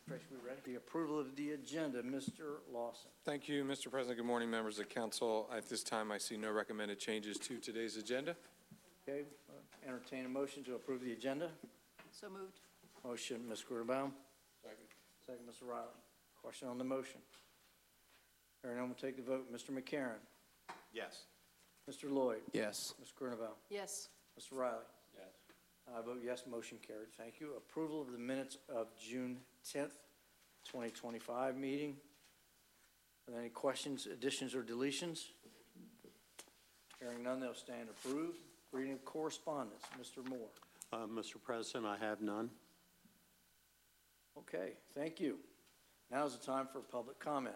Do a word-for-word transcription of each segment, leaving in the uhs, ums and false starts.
Trish, we ready? The approval of the agenda, Mister Lawson. Thank you, Mister President. Good morning, members of council. At this time, I see no recommended changes to today's agenda. Okay, uh, entertain a motion to approve the agenda. So moved. Motion, Miz Grunbaum. Second. Second, Mister Riley. Question on the motion. Hearing none, we'll take the vote. Mister McCarron. Yes. Mister Lloyd. Yes. Miz Grunbaum. Yes. Mister Riley. Yes. I vote yes, motion carried. Thank you. Approval of the minutes of June tenth, twenty twenty-five meeting. Are there any questions, additions, or deletions? Hearing none, they'll stand approved. Reading of correspondence, Mister Moore. Uh, Mister President, I have none. Okay, thank you. Now is the time for public comment.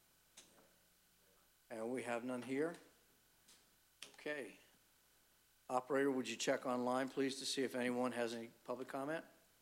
And we have none here. Okay. Operator, would you check online, please, to see if anyone has any public comment?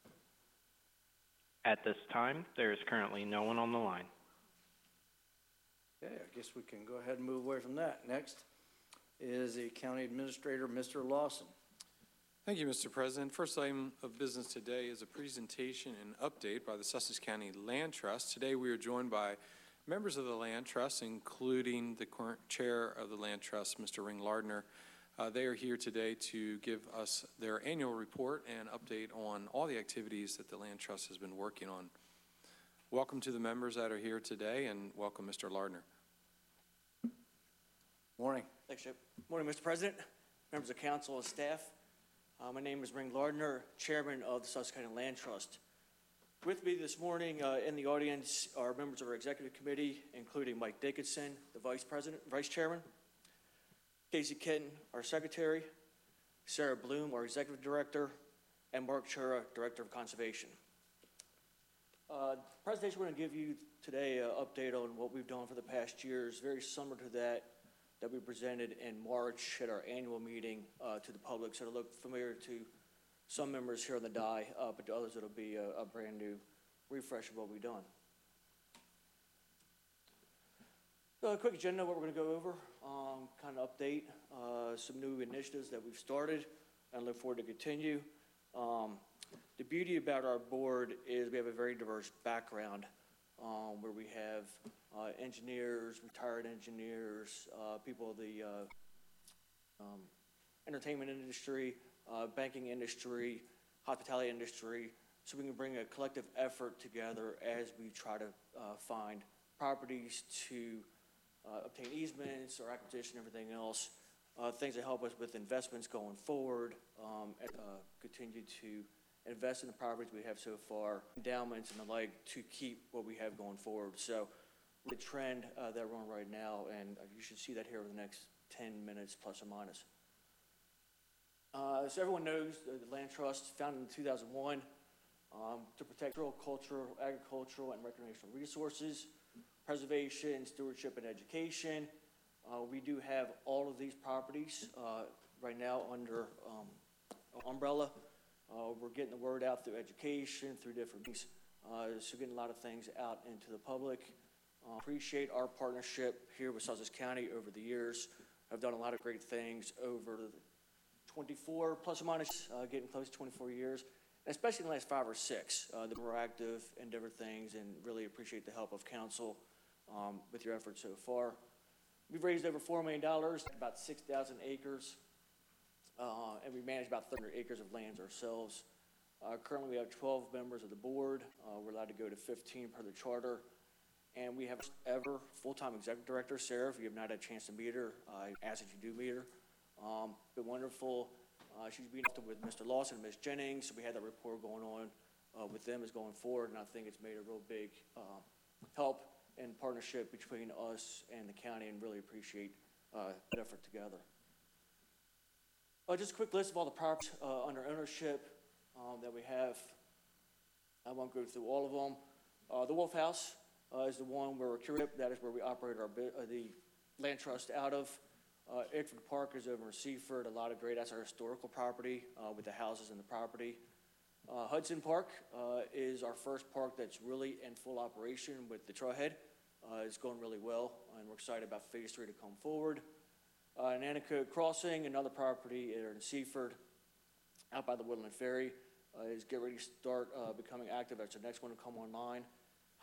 At this time, there is currently no one on the line. Okay, I guess we can go ahead and move away from that. Next is the County Administrator, Mister Lawson. Thank you, Mister President. First item of business today is a presentation and update by the Sussex County Land Trust. Today we are joined by members of the Land Trust, including the current chair of the Land Trust, Mister Ring Lardner. Uh, they are here today to give us their annual report and update on all the activities that the Land Trust has been working on. Welcome to the members that are here today, and welcome, Mister Lardner. Morning. Thanks, Chip. Morning, Mister President, members of council and staff. Uh, my name is Ring Lardner, chairman of the Sussex County Land Trust. With me this morning uh, in the audience are members of our executive committee, including Mike Dickinson, the vice president, vice chairman, Casey Kitten, our secretary, Sarah Bloom, our executive director, and Mark Chura, director of conservation. Uh, the presentation we're going to give you today an update on what we've done for the past year is very similar to that that we presented in March at our annual meeting uh, to the public. So it'll look familiar to some members here on the die, uh, but to others it'll be a, a brand new refresh of what we've done. So a quick agenda of what we're going to go over, um, kind of update uh, some new initiatives that we've started and look forward to continue. Um, the beauty about our board is we have a very diverse background um, where we have uh, engineers, retired engineers, uh, people of the uh, um, entertainment industry, uh, banking industry, hospitality industry, so we can bring a collective effort together as we try to uh, find properties to uh, obtain easements or acquisition, everything else, uh, things that help us with investments going forward, um, and uh, continue to invest in the properties we have so far, endowments and the like to keep what we have going forward. So the trend uh, that we're on right now, and you should see that here over the next ten minutes plus or minus. Uh, so everyone knows the Land Trust, founded in two thousand one, um, to protect rural, cultural, agricultural, and recreational resources, preservation, stewardship, and education. Uh, we do have all of these properties uh, right now under um, umbrella. Uh, we're getting the word out through education, through different things, uh, so getting a lot of things out into the public. Uh, appreciate our partnership here with Sussex County over the years. I've done a lot of great things over the twenty-four plus or minus, uh, getting close to twenty-four years, and especially in the last five or six. Uh, the more active in different things, and really appreciate the help of council um, with your efforts so far. We've raised over four million dollars, about six thousand acres, uh, and we manage about thirty acres of lands ourselves. Uh, currently, we have twelve members of the board. Uh, we're allowed to go to fifteen per the charter. And we have ever full-time executive director, Sarah. If you have not had a chance to meet her, I ask that you do meet her. Um, been wonderful. Uh, she's been with Mister Lawson and Miz Jennings, so we had that rapport going on uh, with them as going forward, and I think it's made a real big uh, help and partnership between us and the county, and really appreciate uh, that effort together. Uh, just a quick list of all the properties uh, under ownership um, that we have. I won't go through all of them. Uh, the Wolf House uh, is the one where we're curated. That is where we operate our uh, the Land Trust out of. Uh, Ickford Park is over in Seaford, a lot of great, that's our historical property uh, with the houses and the property. Uh, Hudson Park uh, is our first park that's really in full operation with the Trailhead. Uh, it's going really well, and we're excited about phase three to come forward. Uh, Nanticoke Crossing, another property in Seaford, out by the Woodland Ferry, uh, is getting ready to start uh, becoming active. That's the next one to come online.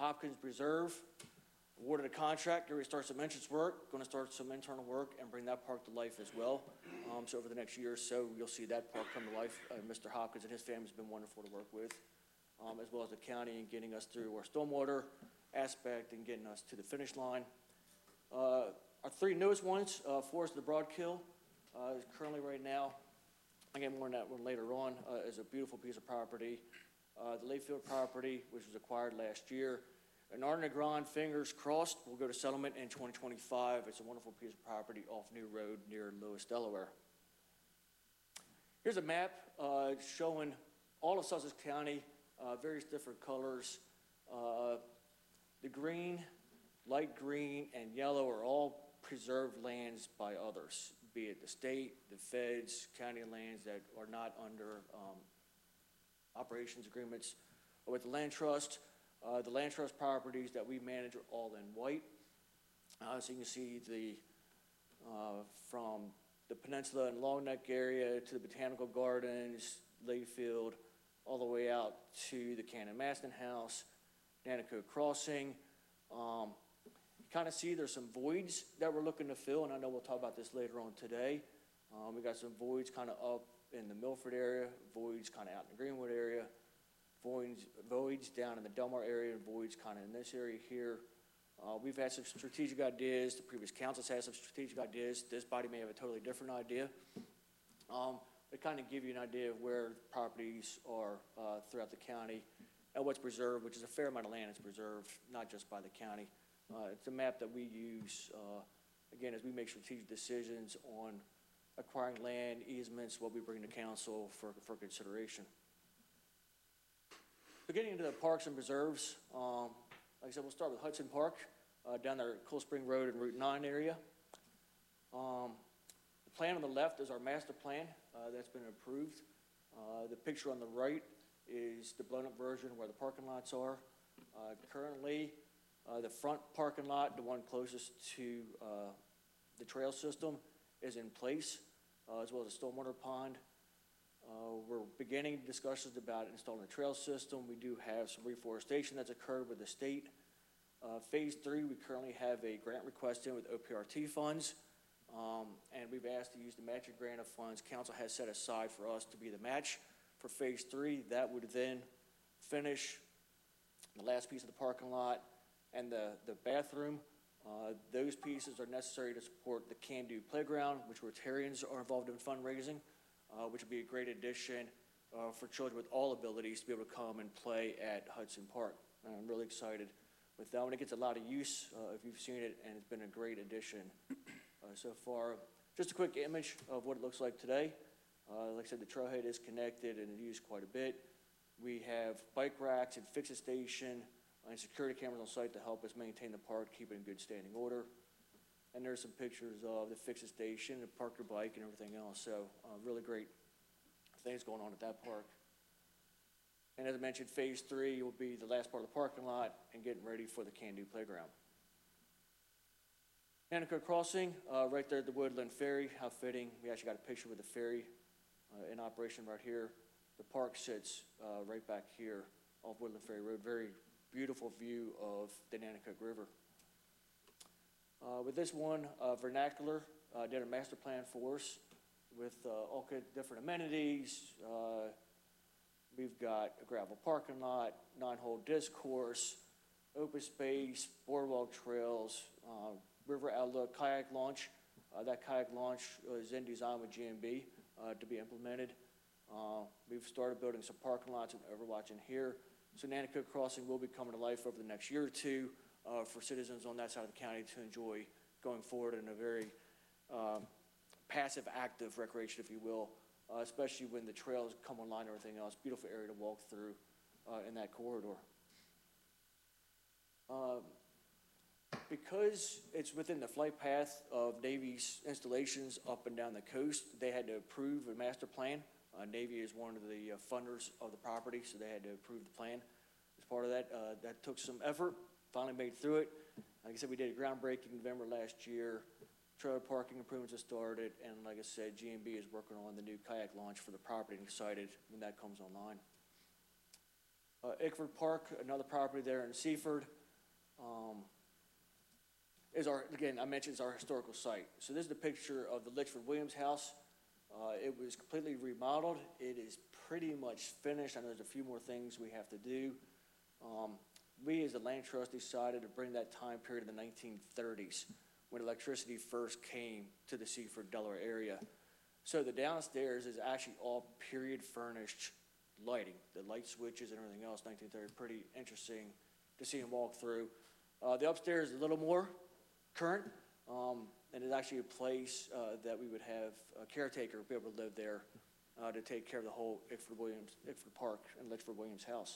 Hopkins Preserve, awarded a contract, going to start some entrance work, going to start some internal work, and bring that park to life as well. Um, so over the next year or so, you'll see that park come to life. Uh, Mister Hopkins and his family has been wonderful to work with, um, as well as the county in getting us through our stormwater aspect and getting us to the finish line. Uh, our three newest ones, uh, Forest of the Broadkill, uh, is currently right now, I get more on that one later on, uh, is a beautiful piece of property. Uh, the Layfield property, which was acquired last year, and Arden Grand, fingers crossed, will go to settlement in twenty twenty-five. It's a wonderful piece of property off New Road near Lewis, Delaware. Here's a map uh, showing all of Sussex County, uh, various different colors. Uh, the green, light green, and yellow are all preserved lands by others, be it the state, the feds, county lands that are not under um, operations agreements with the land trust. Uh, the land trust properties that we manage are all in white. Uh, so you can see the, uh, from the Peninsula and Long Neck area to the Botanical Gardens, Layfield, all the way out to the Cannon Maston House, Nanticoke Crossing. Um, you kind of see there's some voids that we're looking to fill, and I know we'll talk about this later on today. Um, we got some voids kind of up in the Milford area, voids kind of out in the Greenwood area, voids, voids down in the Delmar area, and voids kind of in this area here. Uh, we've had some strategic ideas. The previous councils had some strategic ideas. This body may have a totally different idea. Um, to kind of give you an idea of where properties are uh, throughout the county and what's preserved, which is a fair amount of land is preserved, not just by the county. Uh, it's a map that we use, uh, again, as we make strategic decisions on acquiring land, easements, what we bring to council for, for consideration. So getting into the parks and preserves, um, like I said, we'll start with Hudson Park, uh, down there at Cool Spring Road and Route nine area. Um, the plan on the left is our master plan uh, that's been approved. Uh, the picture on the right is the blown up version where the parking lots are. Uh, currently, uh, the front parking lot, the one closest to uh, the trail system, is in place, uh, as well as a stormwater pond. Uh, we're beginning discussions about installing a trail system. We do have some reforestation that's occurred with the state. Uh, phase three, we currently have a grant request in with O P R T funds, um, and we've asked to use the matching grant of funds council has set aside for us to be the match for phase three. That would then finish the last piece of the parking lot and the, the bathroom. Uh, those pieces are necessary to support the Can Do Playground, which Rotarians are involved in fundraising. Uh, which would be a great addition uh, for children with all abilities to be able to come and play at Hudson Park. And I'm really excited with that one. It gets a lot of use uh, if you've seen it, and it's been a great addition uh, so far. Just a quick image of what it looks like today. Uh, like I said, the trailhead is connected and used quite a bit. We have bike racks and fix-it station and security cameras on site to help us maintain the park, keep it in good standing order. And there's some pictures of the fix-it station, the park your bike, and everything else. So uh, really great things going on at that park. And as I mentioned, phase three will be the last part of the parking lot and getting ready for the Can Do Playground. Nanticoke Crossing, uh, right there at the Woodland Ferry, how fitting. We actually got a picture with the ferry uh, in operation right here. The park sits uh, right back here off Woodland Ferry Road. Very beautiful view of the Nanticoke River. Uh, with this one, uh, Vernacular uh, did a master plan for us with uh, all kinds of different amenities. Uh, we've got a gravel parking lot, nine-hole disc course, open space, boardwalk trails, uh, river outlook, kayak launch. Uh, that kayak launch is in design with G M B uh, to be implemented. Uh, we've started building some parking lots and Overwatch in here. So Nanticoke Crossing will be coming to life over the next year or two. Uh, for citizens on that side of the county to enjoy going forward in a very um, passive, active recreation, if you will, uh, especially when the trails come online and everything else. Beautiful area to walk through uh, in that corridor. Um, because it's within the flight path of Navy's installations up and down the coast, they had to approve a master plan. Uh, Navy is one of the uh, funders of the property, so they had to approve the plan. As part of that, uh, that took some effort. Finally made through it. Like I said, we did a groundbreaking in November last year. Trailer parking improvements have started, and like I said, G M B is working on the new kayak launch for the property, and excited when that comes online. Uh, Ickford Park, another property there in Seaford, um, is our, again, I mentioned it's our historical site. So this is the picture of the Litchford Williams house. Uh, it was completely remodeled. It is pretty much finished. I know there's a few more things we have to do. Um, we as the land trust decided to bring that time period in the nineteen thirties when electricity first came to the Seaford, Delaware area. So the downstairs is actually all period furnished lighting, the light switches and everything else, nineteen thirty, pretty interesting to see them walk through. Uh, the upstairs is a little more current, um, and it's actually a place uh, that we would have a caretaker be able to live there uh, to take care of the whole Ickford Williams, Ickford Park and Litchford Williams house.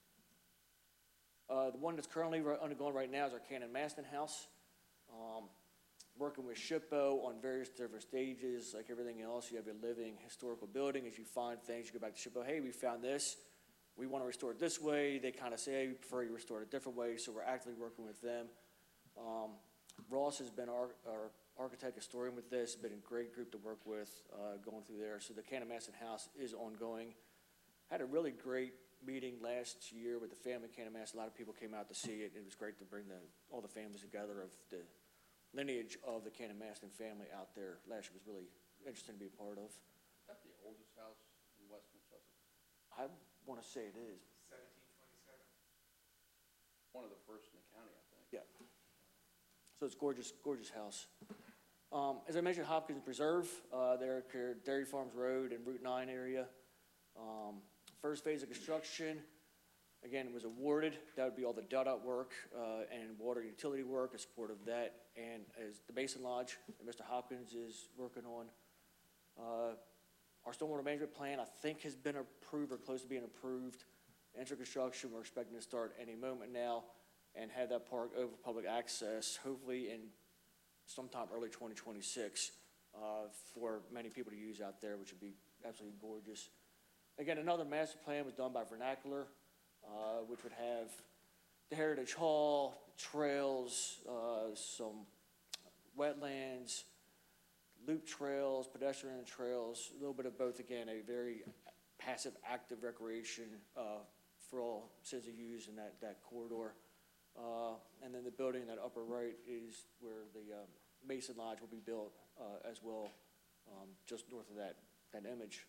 Uh, the one that's currently ri- undergoing right now is our Cannon Maston house. Um, working with SHPO on various different stages, like everything else. You have a living historical building. As you find things, you go back to SHPO, hey, we found this. We want to restore it this way. They kind of say, hey, we prefer you restore it a different way, so we're actively working with them. Um, Ross has been our, our architect historian with this, been a great group to work with uh, going through there. So the Cannon Maston house is ongoing. Had a really great meeting last year with the family of Cannon Maston. A lot of people came out to see it. It was great to bring the, all the families together of the lineage of the Cannon Maston family out there. Last year was really interesting to be a part of. Is that the oldest house in Western Sussex? I want to say it is. seventeen twenty-seven. One of the first in the county, I think. Yeah. So it's gorgeous, gorgeous house. Um, as I mentioned, Hopkins Preserve, uh, there at Dairy Farms Road and Route nine area. Um, first phase of construction, again, was awarded. That would be all the dugout work uh, and water utility work in support of that, and as the Mason Lodge that Mister Hopkins is working on. Uh, our stormwater management plan, I think, has been approved or close to being approved. Enter construction, we're expecting to start any moment now and have that park over public access, hopefully in sometime early twenty twenty-six uh, for many people to use out there, which would be absolutely gorgeous. Again, another master plan was done by Vernacular, uh, which would have the Heritage Hall, trails, uh, some wetlands, loop trails, pedestrian trails, a little bit of both. Again, a very passive, active recreation uh, for all citizens to use in that, that corridor. Uh, and then the building in that upper right is where the um, Mason Lodge will be built uh, as well, um, just north of that, that image.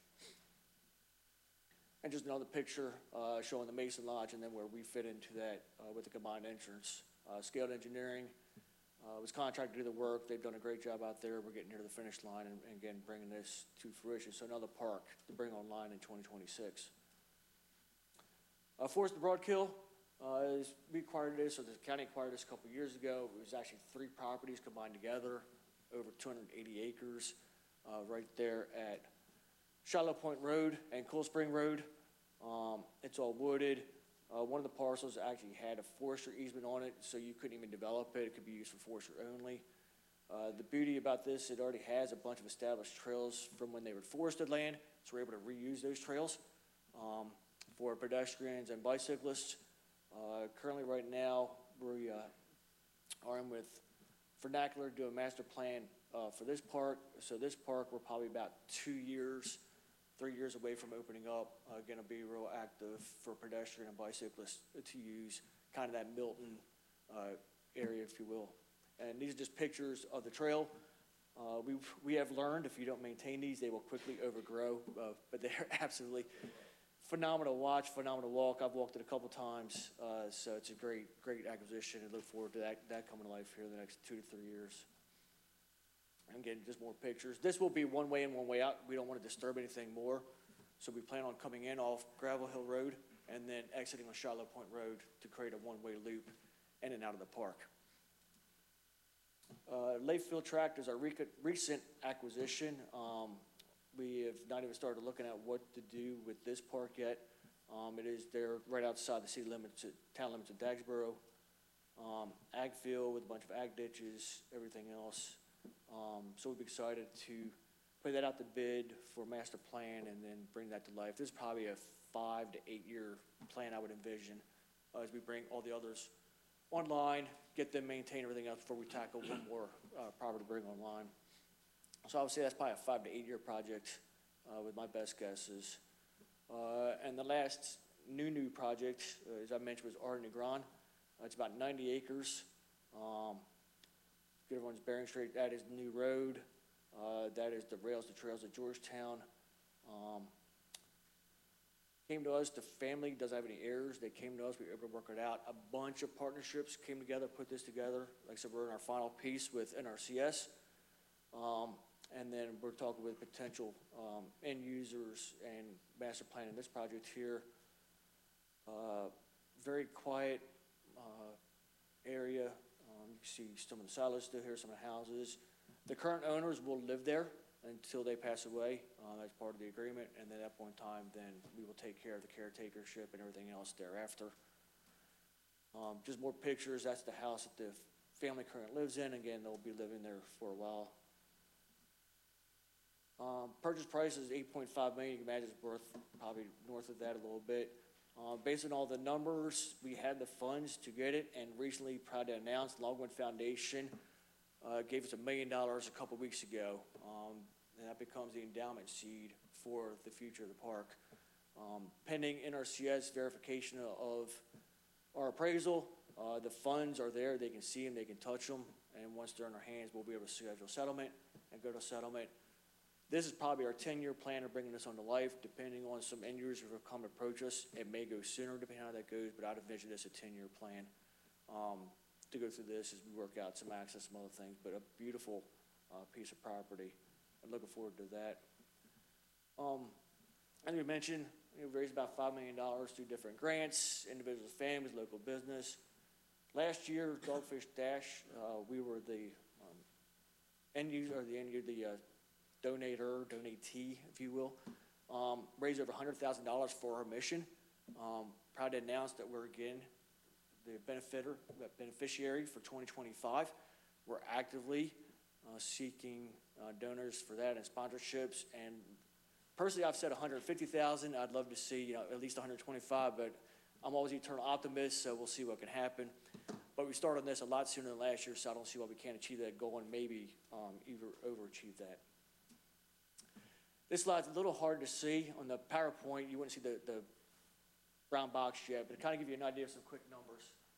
And just another picture uh, showing the Mason Lodge and then where we fit into that uh, with the combined entrance. Uh, Scaled Engineering uh, was contracted to do the work. They've done a great job out there. We're getting near the finish line and, and again, bringing this to fruition. So another park to bring online in twenty twenty-six. Uh, Forest of Broadkill, uh, is, we acquired this, or the county acquired this a couple years ago. It was actually three properties combined together, over two hundred eighty acres, uh, right there at Shiloh Point Road and Cool Spring Road. Um, it's all wooded. Uh, one of the parcels actually had a forester easement on it, so you couldn't even develop it. It could be used for forester only. Uh, the beauty about this, it already has a bunch of established trails from when they were forested land, so we're able to reuse those trails um, for pedestrians and bicyclists. Uh, currently, right now, we uh, are in with Vernacular to do a master plan uh, for this park. So this park, we're probably about two years, three years away from opening up. Uh, going to be real active for pedestrian and bicyclists to use, kind of that Milton uh, area, if you will. And these are just pictures of the trail. Uh, we we have learned if you don't maintain these, they will quickly overgrow. Uh, but they're absolutely phenomenal watch, phenomenal walk. I've walked it a couple times, uh, so it's a great great acquisition, and look forward to that that coming to life here in the next two to three years. And again, just more pictures. This will be one way in, one way out. We don't want to disturb anything more, so we plan on coming in off Gravel Hill Road and then exiting on Shiloh Point Road to create a one-way loop in and out of the park. Uh, Layfield Tract is our rec- recent acquisition. Um, we have not even started looking at what to do with this park yet. Um, it is there right outside the city limits, town limits of Dagsboro. Um, ag field with a bunch of ag ditches, everything else. Um, so we'll be excited to put that out to bid for master plan and then bring that to life. This is probably a five to eight year plan I would envision uh, as we bring all the others online, get them maintained, everything else before we tackle one more uh, property to bring online. So I would say that's probably a five to eight year project uh, with my best guesses. Uh, and the last new, new project, uh, as I mentioned, was Art Negron. Uh, It's about ninety acres. Um, Get everyone's bearing straight, that is the new road. Uh, That is the rails, the trails of Georgetown. Um, Came to us, the family doesn't have any heirs. They came to us, we were able to work it out. A bunch of partnerships came together, put this together. Like I said, we're in our final piece with N R C S. Um, And then we're talking with potential um, end users and master planning this project here. Uh, Very quiet uh, area. Um, You can see some of the silos still here, some of the houses. The current owners will live there until they pass away. Uh, That's part of the agreement. And then at that point in time, then we will take care of the caretakership and everything else thereafter. Um, Just more pictures. That's the house that the family currently lives in. Again, they'll be living there for a while. Um, purchase price is eight point five million. You can imagine it's worth probably north of that a little bit. Uh, based on all the numbers, we had the funds to get it, and recently, proud to announce, Longwood Foundation uh, gave us a million dollars a couple weeks ago, um, and that becomes the endowment seed for the future of the park. Um, pending N R C S verification of our appraisal, uh, the funds are there. They can see them, they can touch them, and once they're in our hands, we'll be able to schedule settlement and go to settlement. This is probably our ten-year plan of bringing this on to life, depending on some end users who have come approach us. It may go sooner, depending on how that goes, but I'd envision this a ten-year plan um, to go through this as we work out some access, some other things, but a beautiful uh, piece of property. I'm looking forward to that. Um, as we mentioned, we raised about five million dollars through different grants, individuals, families, local business. Last year, Dogfish Dash, uh, we were the um, end user, or the end user, the uh, donator, donatee, if you will, um, raised over one hundred thousand dollars for our mission. Um, proud to announce that we're again the benefitor, beneficiary for twenty twenty-five. We're actively uh, seeking uh, donors for that and sponsorships. And personally, I've said one hundred fifty thousand. I'd love to see, you know, at least one hundred twenty-five, but I'm always an eternal optimist, so we'll see what can happen. But we started on this a lot sooner than last year, so I don't see why we can't achieve that goal and maybe um, even overachieve that. This slide's a little hard to see. On the PowerPoint, you wouldn't see the, the brown box yet, but to kind of give you an idea of some quick numbers.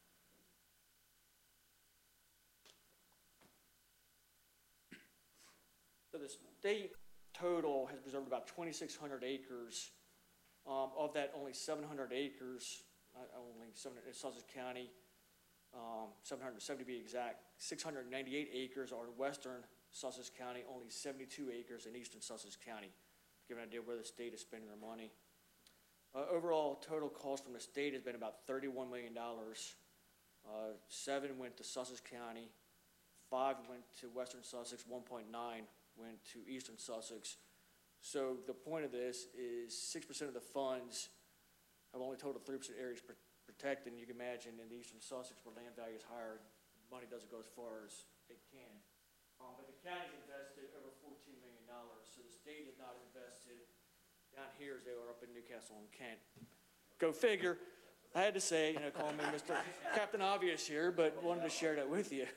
So the state total has preserved about twenty-six hundred acres. Um, of that, only seven hundred acres, not only seven hundred in Sussex County, um, seven hundred seventy to be exact, six hundred ninety-eight acres are in western Sussex County, only seventy-two acres in eastern Sussex County, to give an idea where the state is spending their money. Uh, overall, total cost from the state has been about thirty-one million dollars. Uh, seven went to Sussex County, five went to western Sussex, one point nine went to eastern Sussex. So the point of this is six percent of the funds have only totaled three percent areas pr protected. And you can imagine in the eastern Sussex where land value is higher, money doesn't go as far as it can. Um, but the county's invested over fourteen million dollars, so the state has not invested down here as they are up in Newcastle and Kent. Go figure. I had to say, you know, call me Mister Captain Obvious here, but wanted to share that with you.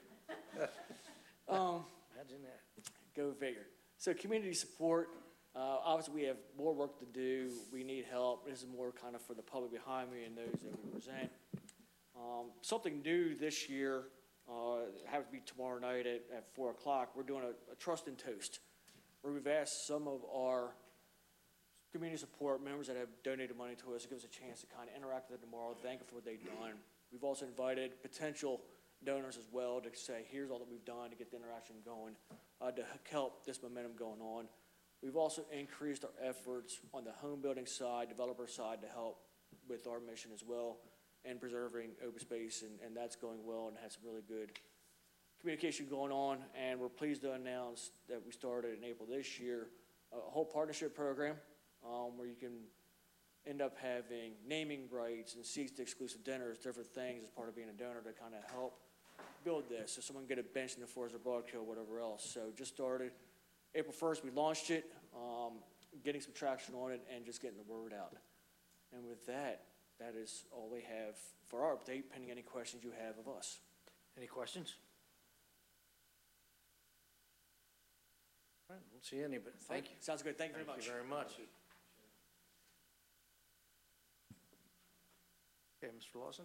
Um, Imagine that. Go figure. So community support, uh, obviously we have more work to do. We need help. This is more kind of for the public behind me and those that we present. Um, something new this year, uh, happens to be tomorrow night at, at four o'clock. We're doing a, a trust and toast, where we've asked some of our community support members that have donated money to us to give us a chance to kind of interact with them tomorrow, thank them for what they've done. We've also invited potential donors as well to say, here's all that we've done to get the interaction going, uh, to help this momentum going on. We've also increased our efforts on the home building side, developer side, to help with our mission as well, and preserving open space, and, and that's going well and has some really good communication going on. And we're pleased to announce that we started in April this year a whole partnership program um, where you can end up having naming rights and seats to exclusive dinners, different things as part of being a donor to kind of help build this, so someone can get a bench in the Forest or Broadkill, whatever else. So just started April first, we launched it, um, getting some traction on it and just getting the word out. And with that, that is all we have for our update, pending any questions you have of us. Any questions? All right, don't see any, but thank you. Sounds good. Thank you very much. Thank you very much. Okay, Mister Lawson?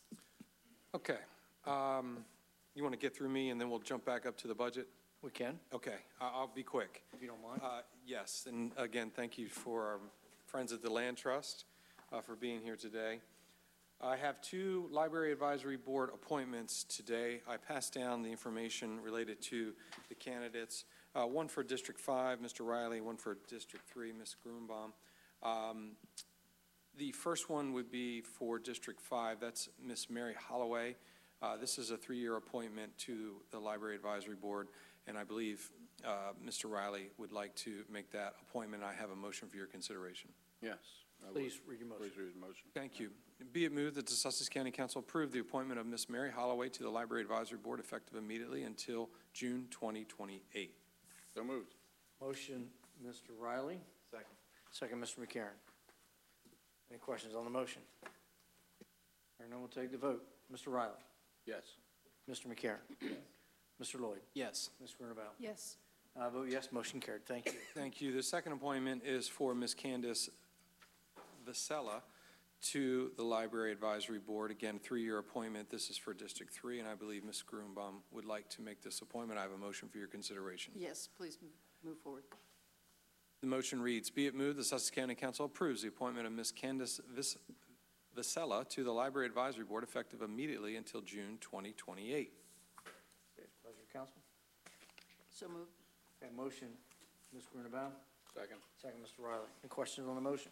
Okay. Um, You want to get through me, and then we'll jump back up to the budget? We can, Okay, I- I'll be quick. if you don't mind. Uh, Yes, and again, thank you for our friends at the Land Trust uh, for being here today. I have two Library Advisory Board appointments today. I passed down the information related to the candidates, uh, one for District five, Mister Riley, one for District three, Miz Grunbaum. Um, The first one would be for District five, that's Miss Mary Holloway. Uh, This is a three-year appointment to the Library Advisory Board, and I believe uh, Mister Riley would like to make that appointment. I have a motion for your consideration. Yes. I would. Please read your motion. Please read the motion. Thank you. Be it moved that the Sussex County Council approve the appointment of Miss Mary Holloway to the Library Advisory Board effective immediately until June twenty twenty-eight. So moved. Motion, Mister Riley. Second. Second, Mister McCarron. Any questions on the motion? Hearing none, we'll take the vote. Mister Riley? Yes. Mister McCarron? Mister Lloyd? Yes. Miz Grunbaum? yes, I vote yes, motion carried. Thank you. Thank you. The second appointment is for Miss Candace Vasella to the Library Advisory Board. Again, three-year appointment. This is for District three, and I believe Miss Grunbaum would like to make this appointment. I have a motion for your consideration. yes, please m- move forward. The motion reads, be it moved, the Sussex County Council approves the appointment of Miss Candace Vis- Vasella to the Library Advisory Board effective immediately until June twenty twenty-eight. Okay, pleasure, Council. So moved, Okay, motion, Miz Grunbaum. Second. Second, Mister Riley. Any questions on the motion?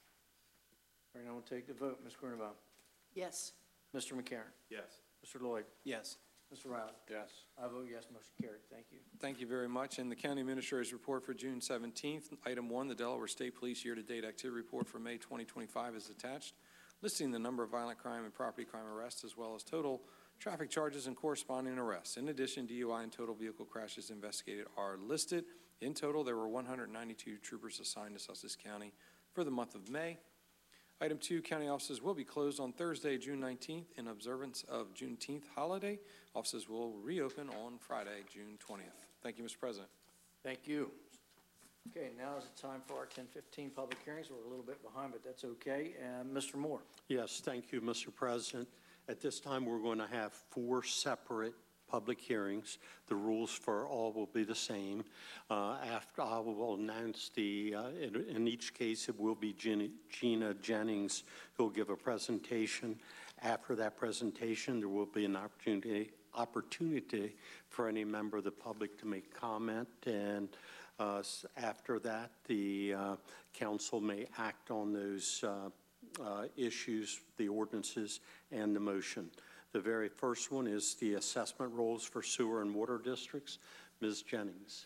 Hearing none, we'll take the vote. Miz Grunbaum? yes, Mister McCarron? Yes. Mister Lloyd? Yes. Mister Riley? Yes. I vote yes, motion carried. Thank you. Thank you very much. And the County Administrator's Report for June seventeenth, Item one, the Delaware State Police Year-to-Date Activity Report for May twenty twenty-five is attached, listing the number of violent crime and property crime arrests as well as total traffic charges and corresponding arrests. In addition, D U I and total vehicle crashes investigated are listed. In total, there were one hundred ninety-two troopers assigned to Sussex County for the month of May. Item two, county offices will be closed on Thursday, June nineteenth, in observance of Juneteenth holiday. Offices will reopen on Friday, June twentieth. Thank you, Mister President. Thank you. Okay, now is the time for our ten fifteen public hearings. We're a little bit behind, but that's okay. And Mister Moore? Yes, thank you, Mister President. At this time, we're going to have four separate public hearings. The rules for all will be the same. Uh, After I will announce the, uh, in, in each case, it will be Gina, Gina Jennings who will give a presentation. After that presentation, there will be an opportunity, opportunity for any member of the public to make comment. And uh, after that, the uh, council may act on those uh, uh, issues, the ordinances, and the motion. The very first one is the assessment rolls for sewer and water districts. Miz Jennings.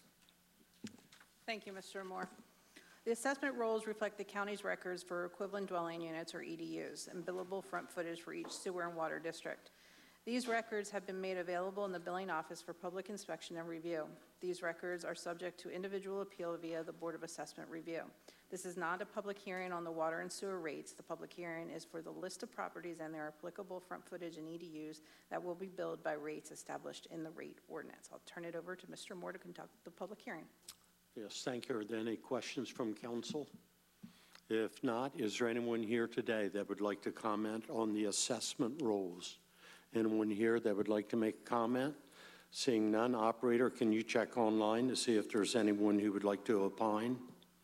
Thank you, Mister Moore. The assessment rolls reflect the county's records for equivalent dwelling units, or E D Us, and billable front footage for each sewer and water district. These records have been made available in the billing office for public inspection and review. These records are subject to individual appeal via the Board of Assessment Review. This is not a public hearing on the water and sewer rates. The public hearing is for the list of properties and their applicable front footage and E D Us that will be billed by rates established in the rate ordinance. I'll turn it over to Mister Moore to conduct the public hearing. Yes, thank you. Are there any questions from council? If not, is there anyone here today that would like to comment on the assessment rolls? Anyone here that would like to make a comment? Seeing none, operator, can you check online to see if there's anyone who would like to opine?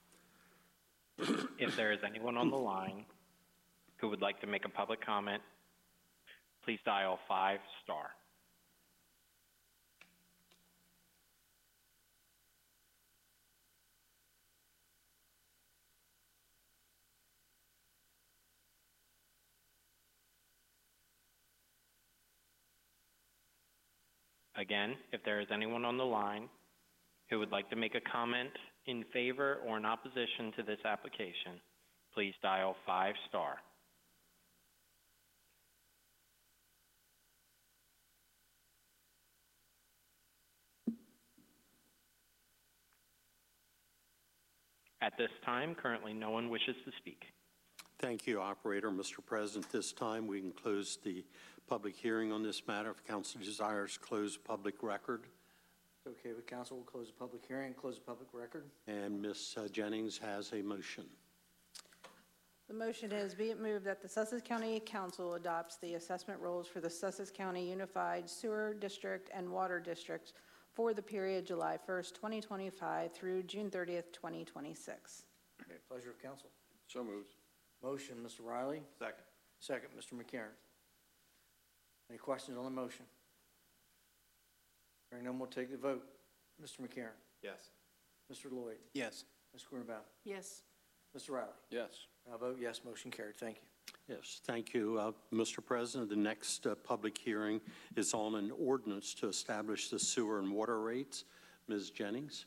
If there is anyone on the line who would like to make a public comment, please dial five star. Again, if there is anyone on the line who would like to make a comment in favor or in opposition to this application, please dial five star. At this time, currently no one wishes to speak. Thank you, operator. Mister President, this time we can close the public hearing on this matter. If council desires, close public record. Okay, with council, we'll close the public hearing, close the public record. And Miz Jennings has a motion. The motion is, be it moved that the Sussex County Council adopts the assessment rules for the Sussex County Unified Sewer District and Water District for the period July first, twenty twenty-five through June thirtieth, twenty twenty-six. Okay, pleasure of council. So moved. Motion, Mister Riley. Second. Second, Mister McCarron. Any questions on the motion? Hearing none, we'll take the vote. Mister McCarron. Yes. Mister Lloyd. Yes. Miz Grunbaum. Yes. Mister Riley. Yes. I vote yes, motion carried. Thank you. Yes, thank you, uh, Mister President. The next uh, public hearing is on an ordinance to establish the sewer and water rates. Miz Jennings.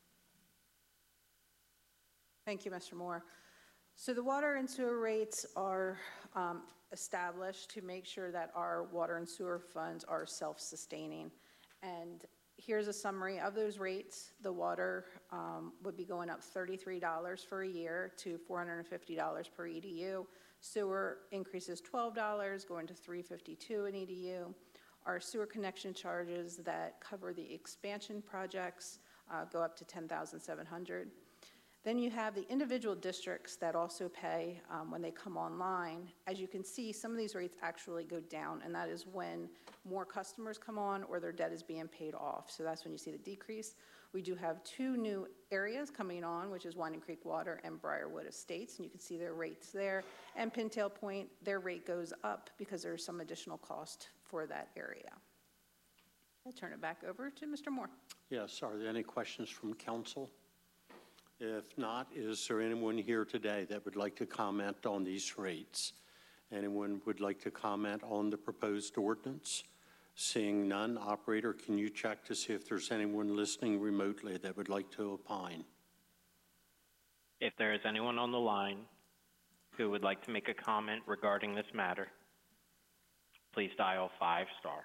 Thank you, Mister Moore. So the water and sewer rates are um, established to make sure that our water and sewer funds are self-sustaining. And here's a summary of those rates. The water um, would be going up thirty-three dollars for a year to four hundred fifty dollars per E D U. Sewer increases twelve dollars, going to three hundred fifty-two dollars an E D U. Our sewer connection charges that cover the expansion projects uh, go up to ten thousand seven hundred dollars. Then you have the individual districts that also pay um, when they come online. As you can see, some of these rates actually go down, and that is when more customers come on or their debt is being paid off. So that's when you see the decrease. We do have two new areas coming on, which is Winding Creek Water and Briarwood Estates, and you can see their rates there. And Pintail Point, their rate goes up because there's some additional cost for that area. I'll turn it back over to Mister Moore. Yes, are there any questions from council? If not, is there anyone here today that would like to comment on these rates? Anyone would like to comment on the proposed ordinance? Seeing none, operator, can you check to see if there's anyone listening remotely that would like to opine? If there is anyone on the line who would like to make a comment regarding this matter, please dial five star.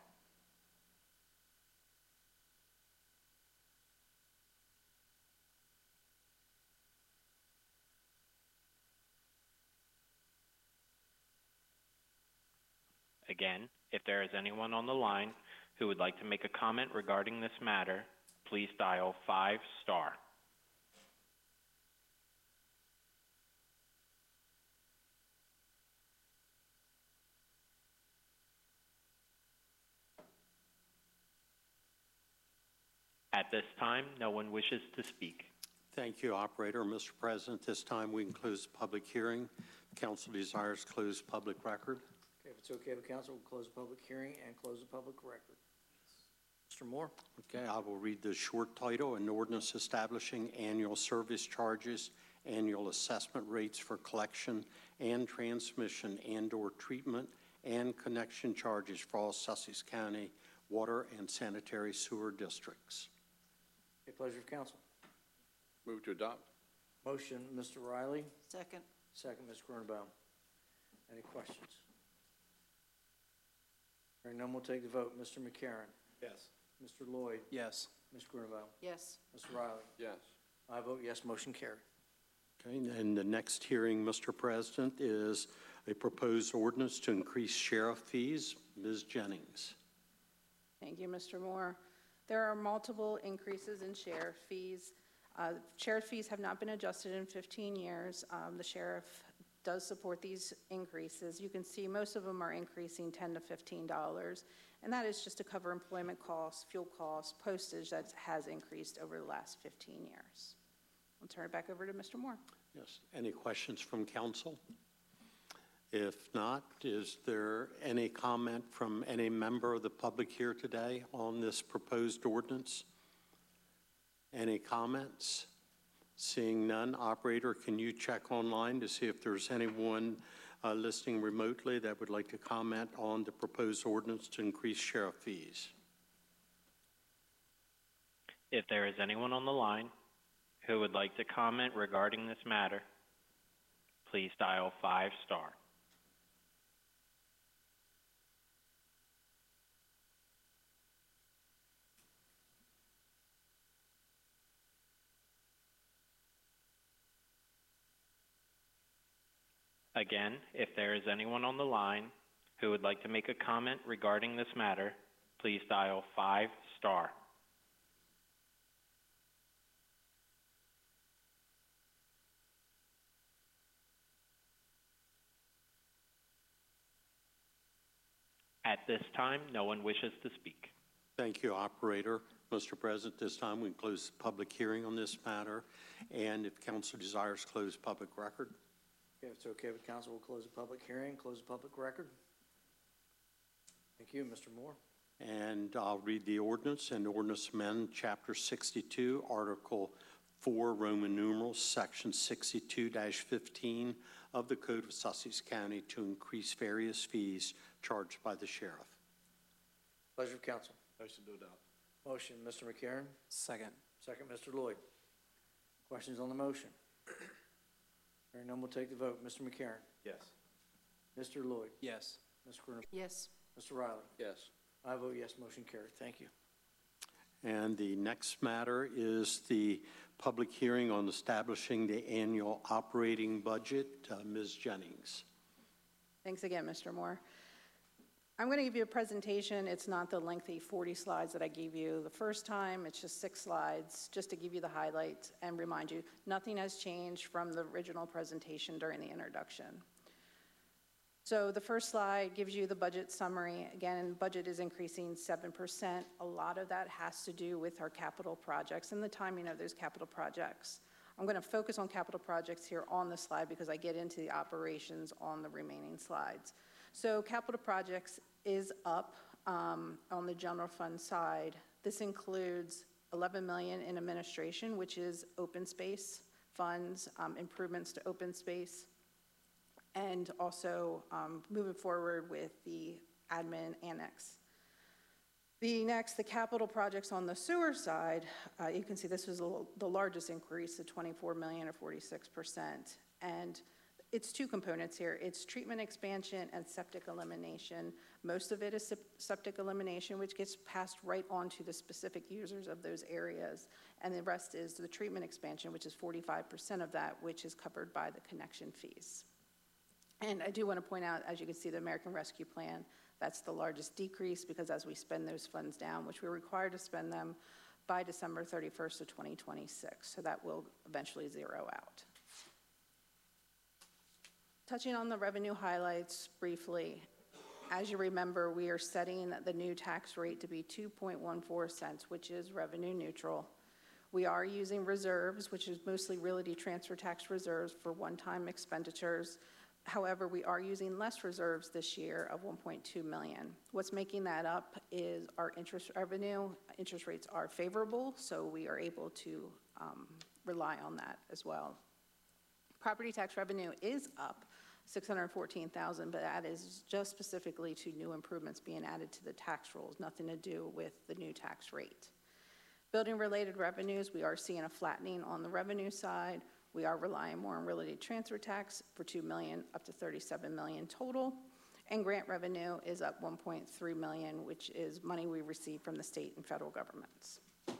Again, if there is anyone on the line who would like to make a comment regarding this matter, please dial five star. At this time, no one wishes to speak. Thank you, operator. Mister President, this time we can close the public hearing. Council desires closed public record. Okay, if it's okay with council, we'll close the public hearing and close the public record. Mister Moore? Okay, I will read the short title: an ordinance establishing annual service charges, annual assessment rates for collection and transmission and/or treatment, and connection charges for all Sussex County water and sanitary sewer districts. Okay, pleasure of council. Move to adopt. Motion, Mister Riley. Second. Second, Miz Grunbaum. Any questions? Hearing none, we'll take the vote. Mister McCarron. Yes. Mister Lloyd. Yes. Miz Grunbaum. Yes. Mister Riley. Yes. I vote yes, motion carried. Okay, and the next hearing, Mister President, is a proposed ordinance to increase sheriff fees. Miz Jennings. Thank you, Mister Moore. There are multiple increases in sheriff fees. Uh, Sheriff fees have not been adjusted in fifteen years. Um, The sheriff does support these increases. You can see most of them are increasing ten to fifteen dollars, and that is just to cover employment costs, fuel costs, postage that has increased over the last fifteen years. I'll turn it back over to Mister Moore. Yes. Any questions from council? If not, is there any comment from any member of the public here today on this proposed ordinance? Any comments? Seeing none, operator, can you check online to see if there's anyone uh, listening remotely that would like to comment on the proposed ordinance to increase sheriff fees? If there is anyone on the line who would like to comment regarding this matter, please dial five star. Again, if there is anyone on the line who would like to make a comment regarding this matter, please dial five star. At this time, no one wishes to speak. Thank you, operator. Mister President, this time we can close the public hearing on this matter, and if council desires, close public record. Okay, if it's okay with council, we'll close the public hearing, close the public record. Thank you, Mister Moore. And I'll read the ordinance, and ordinance amend Chapter sixty-two, Article four, Roman numerals, Section sixty-two dash fifteen of the Code of Sussex County to increase various fees charged by the sheriff. Pleasure of council. Motion to adopt. Motion, Mister McCarron. Second. Second, Mister Lloyd. Questions on the motion? Hearing none, we'll take the vote. Mister McCarron. Yes. Mister Lloyd. Yes. Miz Cornelius. Yes. Mister Riley. Yes. I vote yes, motion carried. Thank you. And the next matter is the public hearing on establishing the annual operating budget. Uh, Miz Jennings. Thanks again, Mister Moore. I'm going to give you a presentation. It's not the lengthy forty slides that I gave you the first time. It's just six slides, just to give you the highlights and remind you, nothing has changed from the original presentation during the introduction. So the first slide gives you the budget summary. Again, budget is increasing seven percent. A lot of that has to do with our capital projects and the timing of those capital projects. I'm going to focus on capital projects here on the slide because I get into the operations on the remaining slides. So capital projects is up um, on the general fund side. This includes eleven million dollars in administration, which is open space funds, um, improvements to open space, and also um, moving forward with the admin annex. The next, the capital projects on the sewer side, uh, you can see this was a, the largest increase of twenty-four million dollars or forty-six percent. And it's two components here. It's treatment expansion and septic elimination. Most of it is septic elimination, which gets passed right on to the specific users of those areas. And the rest is the treatment expansion, which is forty-five percent of that, which is covered by the connection fees. And I do want to point out, as you can see, the American Rescue Plan, that's the largest decrease because as we spend those funds down, which we're required to spend them by December thirty-first of twenty twenty-six, so that will eventually zero out. Touching on the revenue highlights briefly, as you remember, we are setting the new tax rate to be two point one four cents, which is revenue neutral. We are using reserves, which is mostly realty transfer tax reserves for one-time expenditures. However, we are using less reserves this year of one point two million dollars. What's making that up is our interest revenue. Interest rates are favorable, so we are able to um, rely on that as well. Property tax revenue is up six hundred fourteen thousand dollars, but that is just specifically to new improvements being added to the tax rolls, nothing to do with the new tax rate. Building-related revenues, we are seeing a flattening on the revenue side. We are relying more on realty transfer tax for two million dollars up to thirty-seven million dollars total. And grant revenue is up one point three million dollars, which is money we receive from the state and federal governments.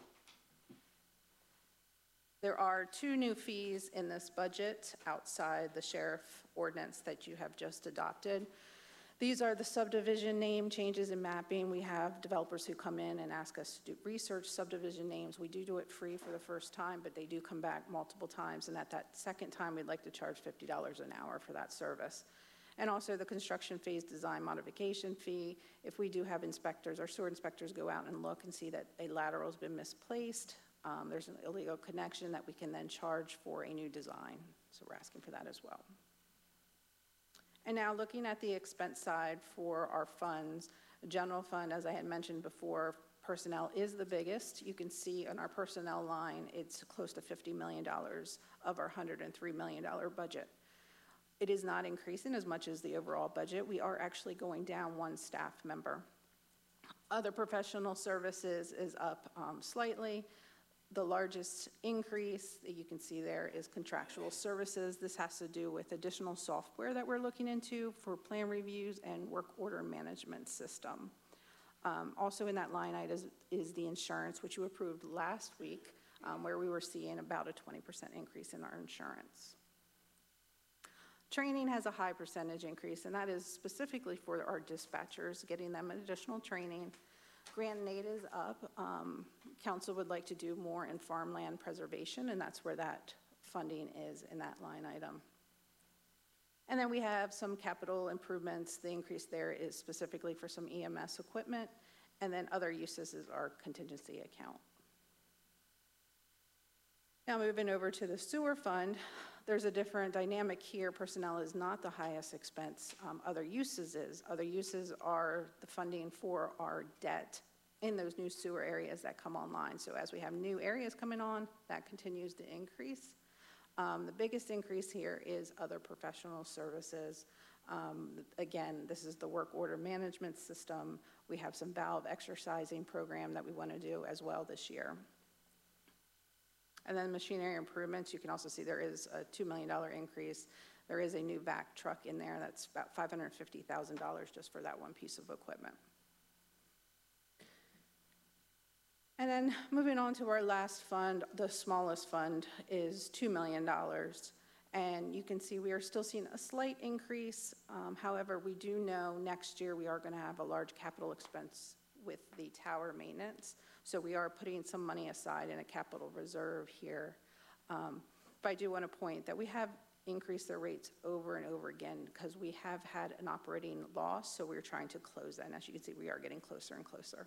There are two new fees in this budget outside the sheriff ordinance that you have just adopted. These are the subdivision name changes in mapping. We have developers who come in and ask us to do research subdivision names. We do do it free for the first time, but they do come back multiple times, and at that second time, we'd like to charge fifty dollars an hour for that service. And also the construction phase design modification fee. If we do have inspectors, our sewer inspectors go out and look and see that a lateral has been misplaced, um, there's an illegal connection that we can then charge for a new design. So we're asking for that as well. And now looking at the expense side for our funds, the general fund, as I had mentioned before, personnel is the biggest. You can see on our personnel line, it's close to fifty million dollars of our one hundred three million dollars budget. It is not increasing as much as the overall budget. We are actually going down one staff member. Other professional services is up um, slightly. The largest increase that you can see there is contractual services. This has to do with additional software that we're looking into for plan reviews and work order management system. Um, also in that line item is, is the insurance, which you approved last week, um, where we were seeing about a twenty percent increase in our insurance. Training has a high percentage increase, and that is specifically for our dispatchers, getting them additional training. Grant and aid is up. Um, council would like to do more in farmland preservation, and that's where that funding is in that line item. And then we have some capital improvements. The increase there is specifically for some E M S equipment, and then other uses is our contingency account. Now moving over to the sewer fund, there's a different dynamic here. Personnel is not the highest expense. Um, other uses is. Other uses are the funding for our debt in those new sewer areas that come online. So as we have new areas coming on, that continues to increase. Um, the biggest increase here is other professional services. Um, again, this is the work order management system. We have some valve exercising program that we want to do as well this year. And then machinery improvements, you can also see there is a two million dollars increase. There is a new vac truck in there. That's about five hundred fifty thousand dollars just for that one piece of equipment. And then moving on to our last fund, the smallest fund is two million dollars. And you can see we are still seeing a slight increase. Um, however, we do know next year we are going to have a large capital expense with the tower maintenance. So we are putting some money aside in a capital reserve here. Um, but I do want to point that we have increased their rates over and over again because we have had an operating loss. So we're trying to close that. And as you can see, we are getting closer and closer.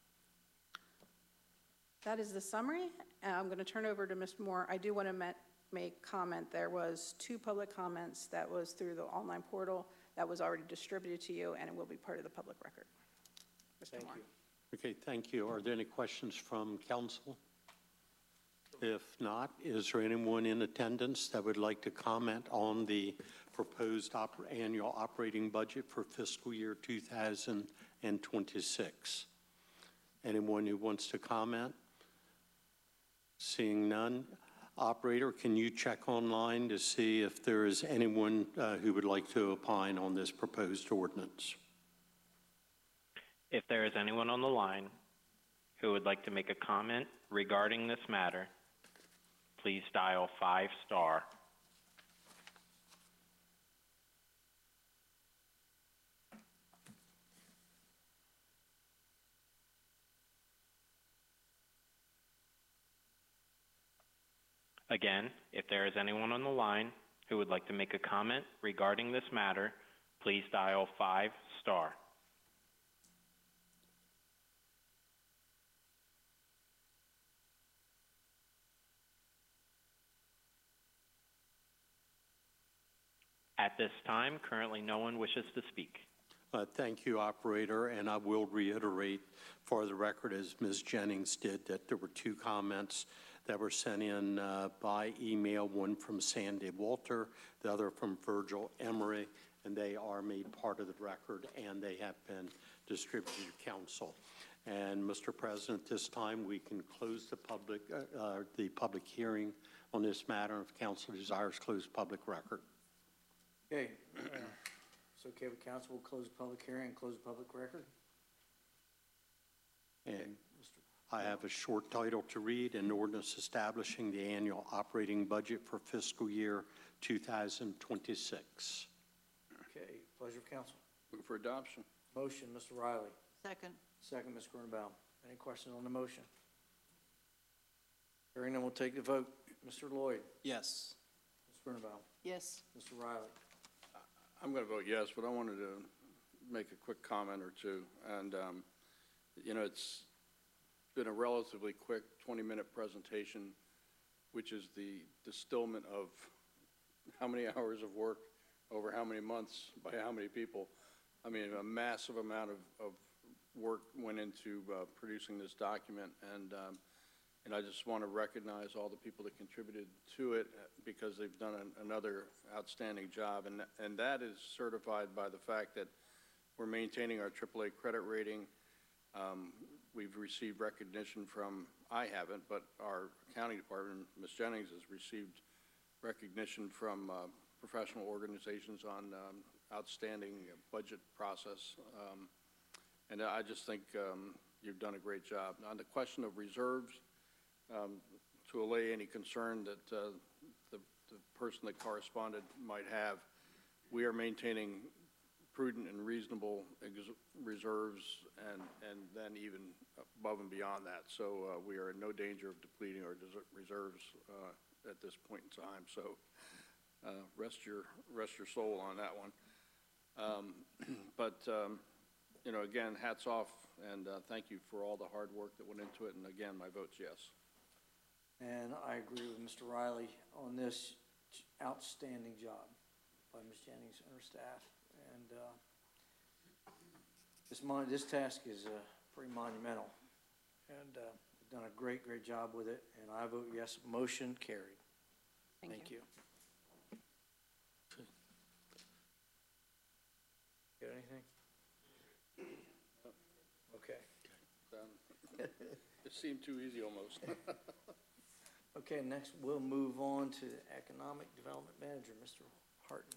That is the summary. Uh, I'm going to turn over to Miz Moore. I do want to met, make comment. There was two public comments that was through the online portal that was already distributed to you, and it will be part of the public record. Mister Thank Moore. you. Okay, thank you. Are there any questions from council? If not, is there anyone in attendance that would like to comment on the proposed op- annual operating budget for fiscal year two thousand twenty-six? Anyone who wants to comment? Seeing none. Operator, can you check online to see if there is anyone uh, who would like to opine on this proposed ordinance? If there is anyone on the line who would like to make a comment regarding this matter, please dial five star. Again, if there is anyone on the line who would like to make a comment regarding this matter, please dial five star. At this time, currently no one wishes to speak. Uh, thank you, operator, and I will reiterate for the record, as Miz Jennings did, that there were two comments that were sent in uh, by email, one from Sandy Walter, the other from Virgil Emery, and they are made part of the record, and they have been distributed to council. And Mister President, this time we can close the public, uh, uh, the public hearing on this matter. If council desires, close public record. Okay, uh, it's okay with council, we'll close the public hearing and close the public record. And I have a short title to read, an ordinance establishing the annual operating budget for fiscal year two thousand twenty-six. Okay, pleasure of council. Move for adoption. Motion, Mister Riley. Second. Second, Miz Grunbaum. Any questions on the motion? Hearing none, we'll take the vote. Mister Lloyd? Yes. Miz Grunbaum? Yes. Mister Riley? I'm going to vote yes, but I wanted to make a quick comment or two. And, um, you know, it's been a relatively quick twenty-minute presentation, which is the distillment of how many hours of work over how many months by how many people. I mean, a massive amount of, of work went into uh, producing this document, and um, and I just want to recognize all the people that contributed to it because they've done an, another outstanding job, and and that is certified by the fact that we're maintaining our triple A credit rating. Um, we've received recognition from, I haven't, but our accounting department, Miz Jennings, has received recognition from uh, professional organizations on um, outstanding budget process. Um, and I just think um, you've done a great job. Now, on the question of reserves, um, to allay any concern that uh, the, the person that corresponded might have, we are maintaining prudent and reasonable reserves, and, and then even above and beyond that. So uh, we are in no danger of depleting our reserves uh, at this point in time. So uh, rest your, rest your soul on that one. Um, But, um, you know, again, hats off, and uh, thank you for all the hard work that went into it, and again, my vote's yes. And I agree with Mister Riley on this outstanding job by Miz Jennings and her staff. And uh, this mon, this task is uh, pretty monumental. And uh, they've done a great, great job with it, and I vote yes, motion carried. Thank you. Got anything? Okay. Done. It seemed too easy almost. Okay, next we'll move on to the Economic Development Manager, Mister Harton.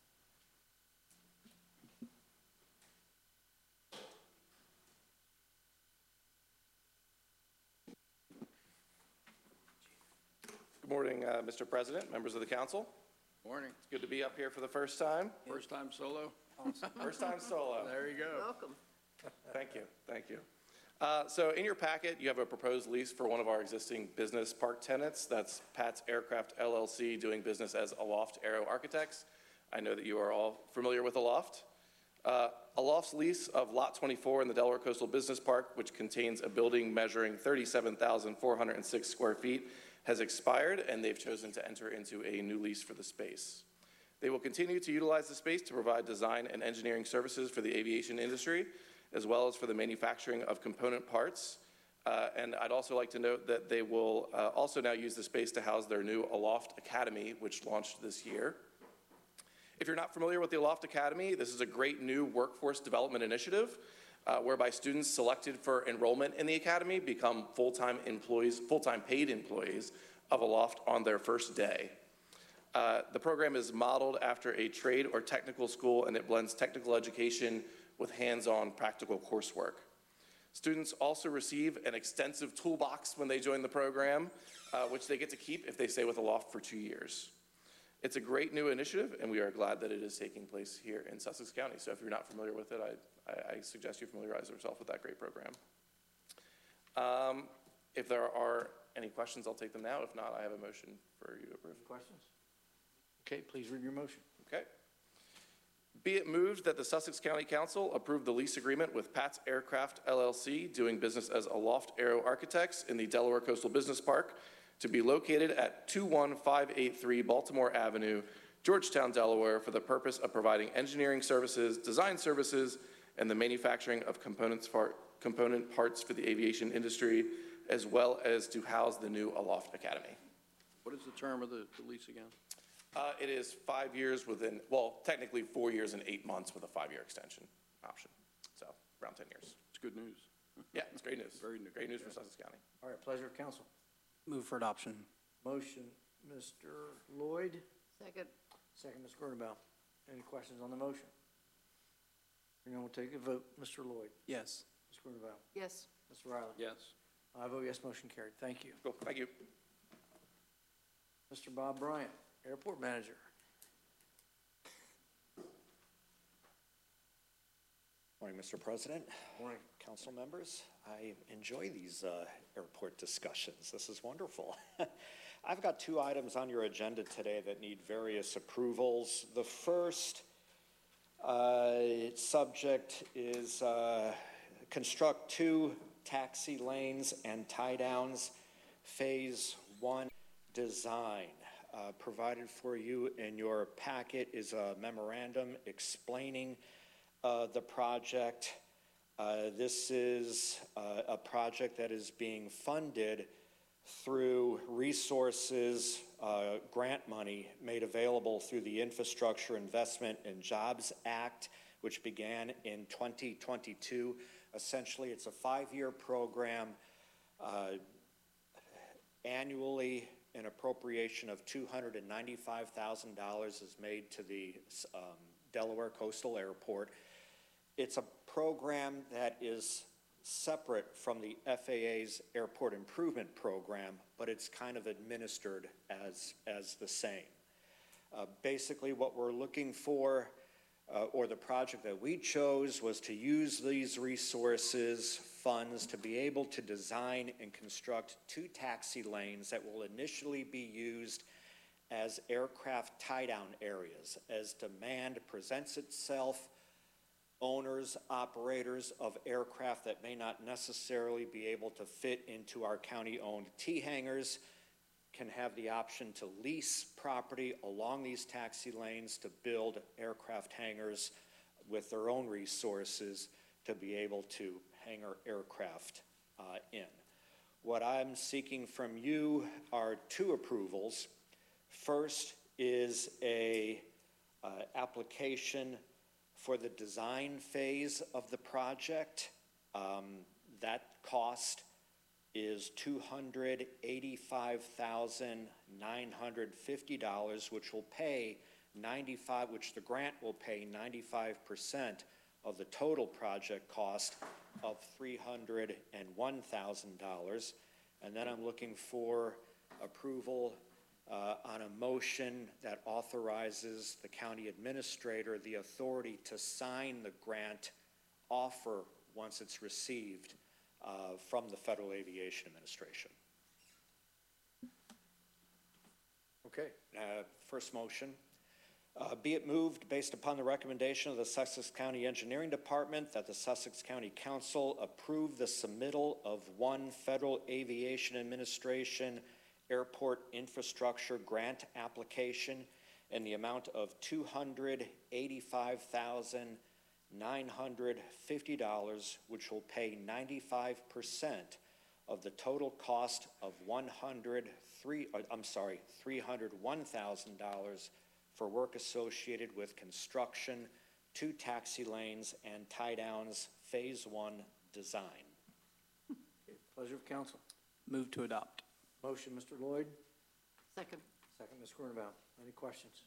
Good morning, uh, Mister President, members of the council. Morning. It's good to be up here for the first time. First time solo? First time solo. There you go. Welcome. Thank you, thank you. Uh, So in your packet, you have a proposed lease for one of our existing business park tenants. That's Pat's Aircraft L L C, doing business as Aloft Aero Architects. I know that you are all familiar with Aloft. Uh, Aloft's lease of Lot twenty-four in the Delaware Coastal Business Park, which contains a building measuring thirty-seven thousand four hundred six square feet, has expired, and they've chosen to enter into a new lease for the space. They will continue to utilize the space to provide design and engineering services for the aviation industry, as well as for the manufacturing of component parts. Uh, and I'd also like to note that they will uh, also now use the space to house their new Aloft Academy, which launched this year. If you're not familiar with the Aloft Academy, this is a great new workforce development initiative uh, whereby students selected for enrollment in the academy become full-time employees, full-time paid employees of Aloft on their first day. Uh, the program is modeled after a trade or technical school, and it blends technical education with hands-on practical coursework. Students also receive an extensive toolbox when they join the program, uh, which they get to keep if they stay with Aloft for two years. It's a great new initiative, and we are glad that it is taking place here in Sussex County. So if you're not familiar with it, I, I, I suggest you familiarize yourself with that great program. Um, if there are any questions, I'll take them now. If not, I have a motion for you to approve. Questions? Okay, please read your motion. Okay. Be it moved that the Sussex County Council approve the lease agreement with Pat's Aircraft L L C, doing business as Aloft Aero Architects in the Delaware Coastal Business Park, to be located at two one five eight three Baltimore Avenue, Georgetown, Delaware, for the purpose of providing engineering services, design services, and the manufacturing of components for, component parts for the aviation industry, as well as to house the new Aloft Academy. What is the term of the the lease again? Uh, it is five years within, well, technically four years and eight months with a five-year extension option. So around ten years. It's good news. Yeah, it's great news. Very new. Great news for Sussex County. All right, pleasure of council. Move for adoption. Motion, Mister Lloyd, Second. second, Miz Gurnabel. Any questions on the motion? Hearing none, we'll take a vote. Mister Lloyd, Yes. Miz Gurnabel, Yes. Mister Riley. Yes. I vote yes, motion carried. Thank you. Cool, thank you. Mister Bob Bryant, Airport Manager. Morning, Mister President. Morning. Council members. I enjoy these uh, airport discussions. This is wonderful. I've got two items on your agenda today that need various approvals. The first uh, subject is uh, construct two taxi lanes and tie-downs, phase one design. Uh, provided for you in your packet is a memorandum explaining uh, the project. Uh, this is uh, a project that is being funded through resources, uh, grant money made available through the Infrastructure Investment and Jobs Act, which began in twenty twenty-two. Essentially, it's a five-year program. Uh, annually, an appropriation of two hundred ninety-five thousand dollars is made to the um, Delaware Coastal Airport. It's a program that is separate from the F A A's Airport Improvement Program, but it's kind of administered as, as the same. Uh, basically, what we're looking for, uh, or the project that we chose, was to use these resources, funds, to be able to design and construct two taxi lanes that will initially be used as aircraft tie-down areas. As demand presents itself, owners, operators of aircraft that may not necessarily be able to fit into our county-owned T-hangars can have the option to lease property along these taxi lanes to build aircraft hangars with their own resources to be able to hang our aircraft uh, in. What I'm seeking from you are two approvals. First is a uh, application for the design phase of the project. Um, that cost is two hundred eighty-five thousand nine hundred fifty dollars, which will pay ninety-five, which the grant will pay ninety-five percent of the total project cost of three hundred one thousand dollars. And then I'm looking for approval uh, on a motion that authorizes the county administrator the authority to sign the grant offer once it's received uh, from the Federal Aviation Administration. Okay. Uh, First motion. Uh, Be it moved, based upon the recommendation of the Sussex County Engineering Department, that the Sussex County Council approve the submittal of one Federal Aviation Administration Airport Infrastructure Grant application in the amount of two hundred eighty-five thousand nine hundred fifty dollars, which will pay ninety-five percent of the total cost of one hundred three, uh, I'm sorry, three hundred one thousand dollars for work associated with construction, two taxi lanes, and tie-downs, phase one design. Okay, pleasure of council. Move to adopt. Motion, Mister Lloyd. Second. Second, Miz Grunebaum. Any questions?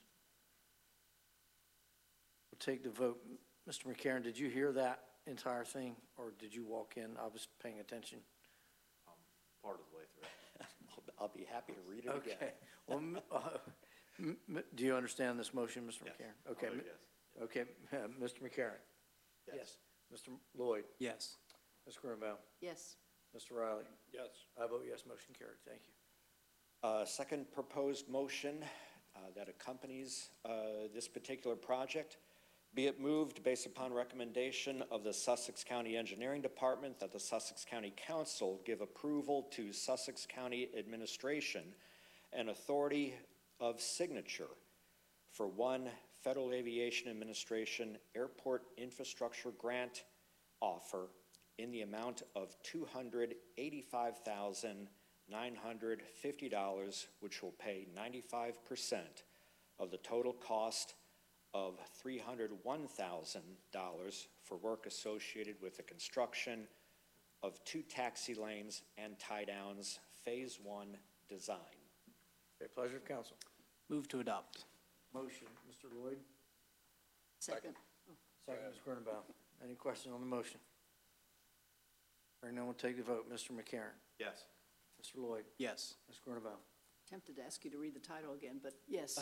We'll take the vote. Mister McCarron, did you hear that entire thing, or did you walk in? I was paying attention. Part of the way through. I'll, I'll be happy to read it again. Okay. Well, m- uh, m- m- do you understand this motion, Mister Yes. McCarron? Okay. Oh, m- yes. Okay, uh, Mister McCarron? Yes. Mister Lloyd? Yes. Miz Grunebaum? Yes. Mister Riley? Yes. I vote yes, motion carried. Thank you. Uh, Second proposed motion uh, that accompanies uh, this particular project. Be it moved, based upon recommendation of the Sussex County Engineering Department, that the Sussex County Council give approval to Sussex County Administration and authority of signature for one Federal Aviation Administration Airport Infrastructure Grant offer in the amount of two hundred eighty-five thousand nine hundred fifty dollars, which will pay ninety-five percent of the total cost of three hundred one thousand dollars for work associated with the construction of two taxi lanes and tie-downs, phase one design. Okay, pleasure of council. Move to adopt. Motion, Mister Lloyd. Second. Second, Miz Grunebaum. Any question on the motion? Hearing none, we'll take the vote. Mister McCarron? Yes. Mister Lloyd? Yes. Miz Grunebaum? Tempted to ask you to read the title again, but yes.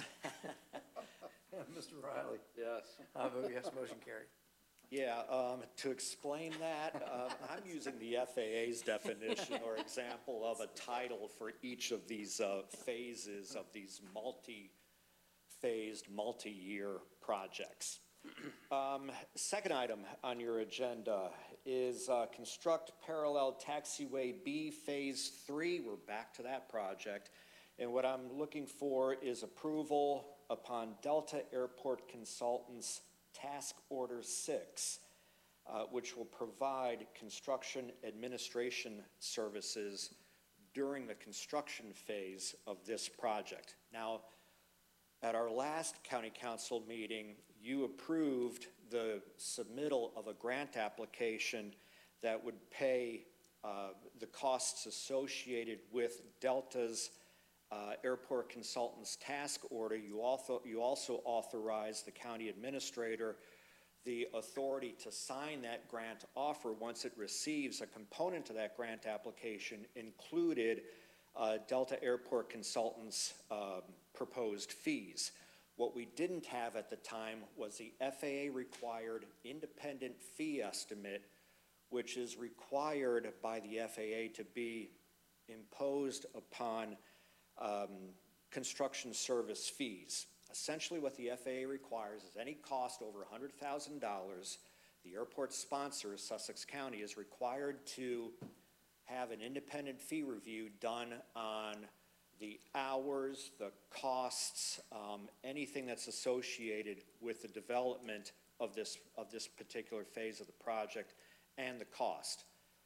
Mister Riley? Yes. I vote yes, motion carried. Yeah, um, to explain that, uh, I'm using the F A A's definition or example of a title for each of these uh, phases of these multi-phased, multi-year projects. Um, second item on your agenda is uh, construct parallel taxiway B Phase Three. We're back to that project. And what I'm looking for is approval upon Delta Airport Consultants Task Order Six, uh, which will provide construction administration services during the construction phase of this project. Now, at our last county council meeting, you approved the submittal of a grant application that would pay uh, the costs associated with Delta's uh, Airport Consultants Task Order. You also, you also authorized the county administrator the authority to sign that grant offer once it receives. A component to that grant application included uh, Delta Airport Consultants' um, proposed fees. What we didn't have at the time was the F A A required independent fee estimate, which is required by the F A A to be imposed upon um, construction service fees. Essentially, what the F A A requires is any cost over one hundred thousand dollars, the airport sponsor, Sussex County, is required to have an independent fee review done on the hours, the costs, um, anything that's associated with the development of this, of this particular phase of the project and the cost.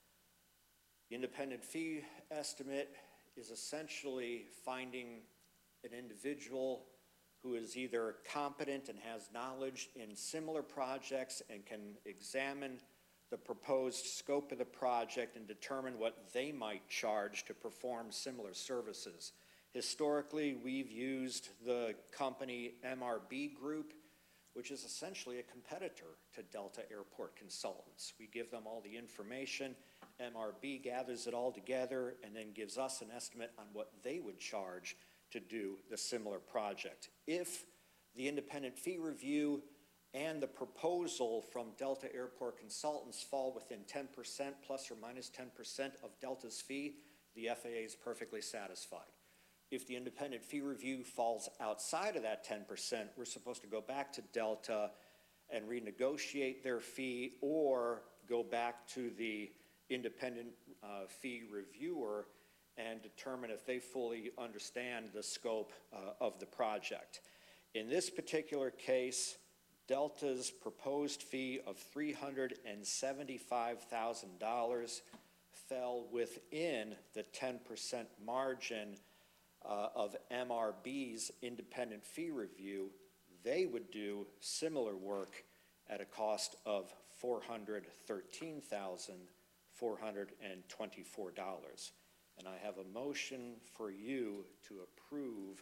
The independent fee estimate is essentially finding an individual who is either competent and has knowledge in similar projects and can examine the proposed scope of the project and determine what they might charge to perform similar services. Historically, we've used the company M R B Group, which is essentially a competitor to Delta Airport Consultants. We give them all the information, M R B gathers it all together, and then gives us an estimate on what they would charge to do the similar project. If the independent fee review and the proposal from Delta Airport Consultants fall within ten percent plus or minus ten percent of Delta's fee, the F A A is perfectly satisfied. If the independent fee review falls outside of that ten percent, we're supposed to go back to Delta and renegotiate their fee or go back to the independent uh, fee reviewer and determine if they fully understand the scope uh, of the project. In this particular case, Delta's proposed fee of three hundred seventy-five thousand dollars fell within the ten percent margin uh, of M R B's independent fee review. They would do similar work at a cost of four hundred thirteen thousand four hundred twenty-four dollars. And I have a motion for you to approve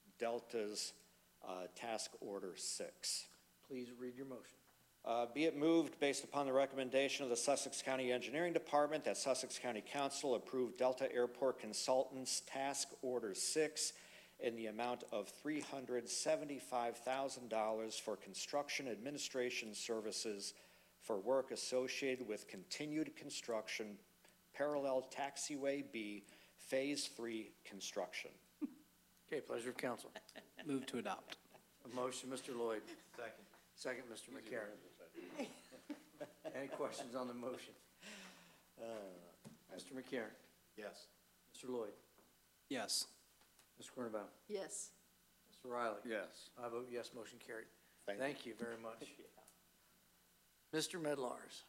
Delta's uh, task order six. Please read your motion. Uh, be it moved, based upon the recommendation of the Sussex County Engineering Department, that Sussex County Council approve Delta Airport Consultants Task Order six in the amount of three hundred seventy-five thousand dollars for construction administration services for work associated with continued construction, parallel taxiway B, phase three construction. Okay, pleasure of council. Move to adopt. A motion, Mister Lloyd. Second. Second, Mister McCarron. Any questions on the motion? Mister McCarron? Yes. Mister Lloyd? Yes. Miz Quernebaum? Yes. Mister Riley? Yes. I vote yes, motion carried. Thank Thank you very much. Mister Medlars?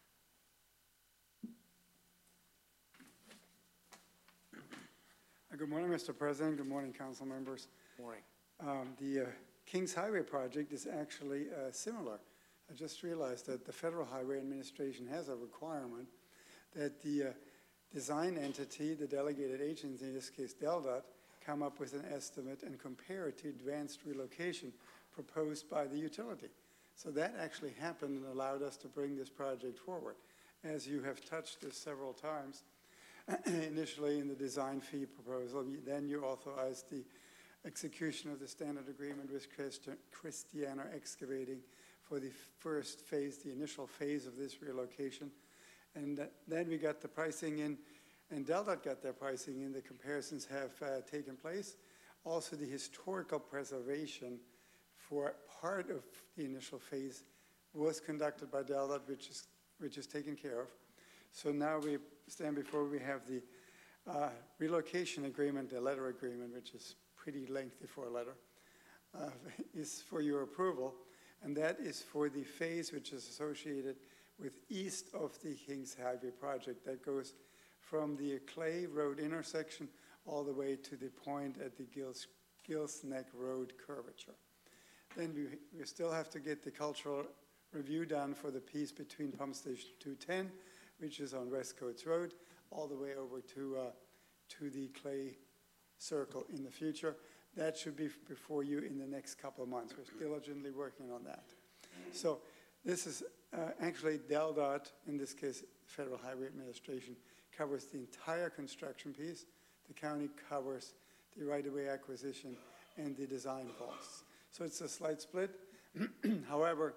Uh, Good morning, Mister President. Good morning, council members. Morning. Um, The uh, Kings Highway project is actually uh, similar. I just realized that the Federal Highway Administration has a requirement that the uh, design entity, the delegated agency, in this case DelDOT, come up with an estimate and compare it to advanced relocation proposed by the utility. So that actually happened and allowed us to bring this project forward. As you have touched this several times, initially in the design fee proposal, then you authorized the execution of the standard agreement with Christi- Christiana Excavating for the first phase, the initial phase of this relocation. And uh, then we got the pricing in, and DelDOT got their pricing in. The comparisons have uh, taken place. Also, the historical preservation for part of the initial phase was conducted by DelDOT, which is, which is taken care of. So now we stand before we have the uh, relocation agreement, the letter agreement, which is pretty lengthy for a letter, uh, is for your approval. And that is for the phase which is associated with east of the Kings Highway project. That goes from the Clay Road intersection all the way to the point at the Gills, Gills Neck Road curvature. Then we, we still have to get the cultural review done for the piece between Pump Station two ten, which is on West Coates Road, all the way over to, uh, to the Clay Circle in the future. That should be before you in the next couple of months. We're diligently working on that. So this is uh, actually DelDOT, in this case, Federal Highway Administration, covers the entire construction piece. The county covers the right-of-way acquisition and the design costs. So it's a slight split. However,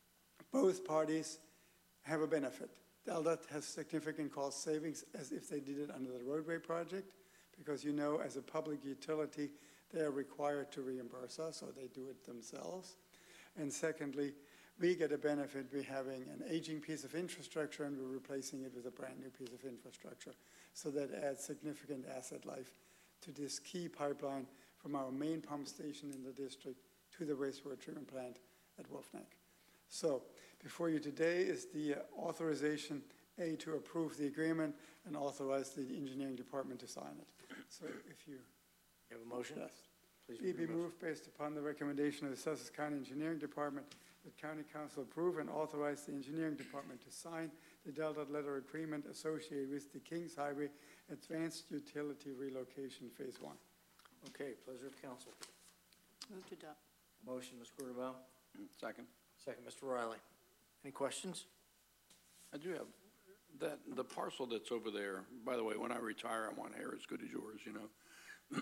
both parties have a benefit. DelDOT has significant cost savings as if they did it under the roadway project, because you know, as a public utility, they are required to reimburse us, or they do it themselves. And secondly, we get a benefit. We're having an aging piece of infrastructure and we're replacing it with a brand new piece of infrastructure. So that adds significant asset life to this key pipeline from our main pump station in the district to the wastewater treatment plant at Wolf Neck. So before you today is the authorization, A, to approve the agreement and authorize the engineering department to sign it. So if you You have a motion? Yes. Please Be read the be motion. moved based upon the recommendation of the Sussex County Engineering Department that County Council approve and authorize the Engineering Department to sign the Delta Letter Agreement associated with the Kings Highway Advanced Utility Relocation Phase One. Okay, pleasure of council. Move to adopt. Motion, Miz Quirrell. Second. Second, Mister Riley. Any questions? I do have, that, the parcel that's over there, by the way, when I retire, I want hair as good as yours, you know?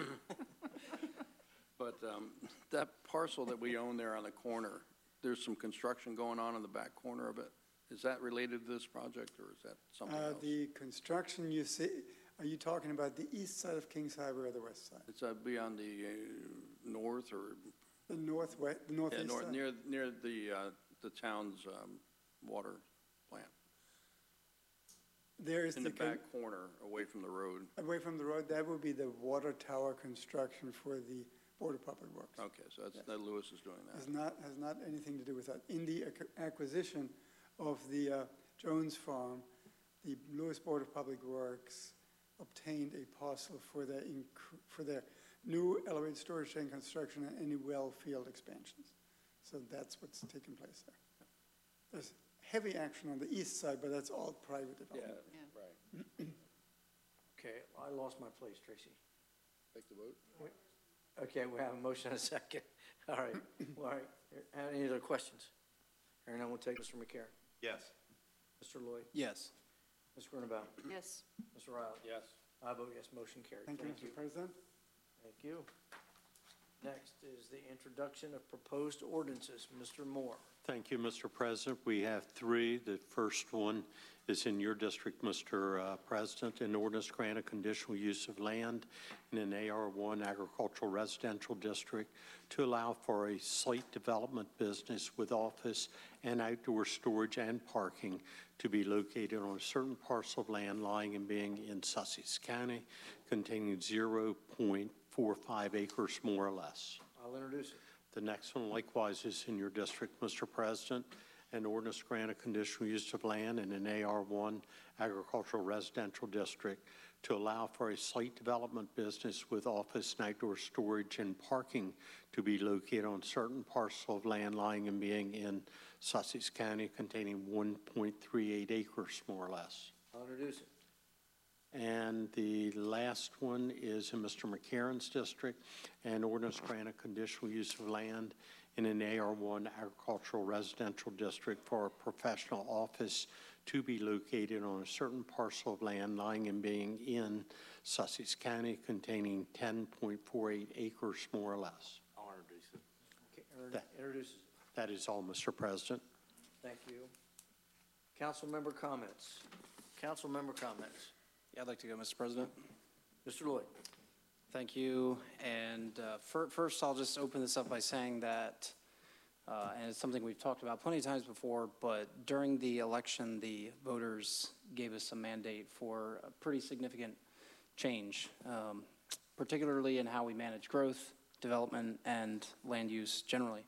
But um, that parcel that we own there on the corner, there's some construction going on in the back corner of it. Is that related to this project, or is that something Uh, else? The construction you see, are you talking about the east side of Kings Highway or the west side? Is that be on the uh, north or, The northwest, the yeah, northeast north, side? near, near the, uh, the town's um, water plant? There is In the the, con- back corner, away from the road. away from the road, that would be the water tower construction for the Board of Public Works. Okay, so that's, that Lewis is doing Has that. not, has not anything to do with that. In the ac- acquisition of the uh, Jones Farm, the Lewis Board of Public Works obtained a parcel for their, inc- for their new elevated storage tank construction and any well field expansions. So that's what's taking place there. There's heavy action on the east side, but that's all private development. Yeah. Right. Okay, I lost my place, Tracy. Take the vote? Okay, we have a motion and a second. All right, all right. Any other questions? Hearing none, we'll take Mister McCarron. Yes. Mister Lloyd? Yes. Miz Grunbaum? Yes. Mister Riley? Yes. I vote yes, motion carried. Thank you, Mister President. Thank you. Next is the introduction of proposed ordinances. Mister Moore. Thank you, Mister President. We have three. The first one is in your district, Mister uh, President, an ordinance grant a conditional use of land in an A R one agricultural residential district to allow for a site development business with office and outdoor storage and parking to be located on a certain parcel of land lying and being in Sussex County, containing zero point four five acres more or less. I'll introduce it. The next one likewise is in your district, Mister President. An ordinance grant a conditional use of land in an A R one agricultural residential district to allow for a site development business with office and outdoor storage and parking to be located on certain parcel of land lying and being in Sussex County containing one point three eight acres more or less. I'll introduce it. And the last one is in Mister McCarron's district, an ordinance grant a conditional use of land in an A R one agricultural residential district for a professional office to be located on a certain parcel of land lying and being in Sussex County containing ten point four eight acres more or less. I'll introduce it. Okay, inter- That- introduce it. That is all, Mister President. Thank you. Council member comments. Council member comments. Yeah, I'd like to go, Mister President. Mister Lloyd. Thank you. And uh, fir- first, I'll just open this up by saying that, uh, and it's something we've talked about plenty of times before, but during the election, the voters gave us a mandate for a pretty significant change, um, particularly in how we manage growth, development, and land use generally.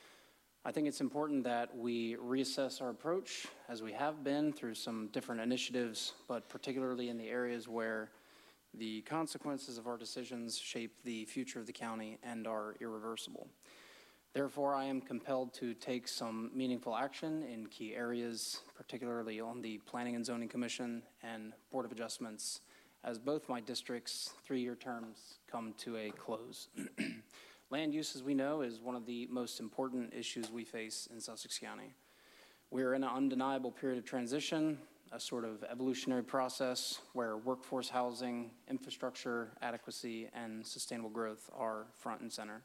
I think it's important that we reassess our approach, as we have been through some different initiatives, but particularly in the areas where the consequences of our decisions shape the future of the county and are irreversible. Therefore, I am compelled to take some meaningful action in key areas, particularly on the Planning and Zoning Commission and Board of Adjustments, as both my districts' three-year terms come to a close. Land use, as we know, is one of the most important issues we face in Sussex County. We're in an undeniable period of transition, a sort of evolutionary process where workforce housing, infrastructure adequacy, and sustainable growth are front and center.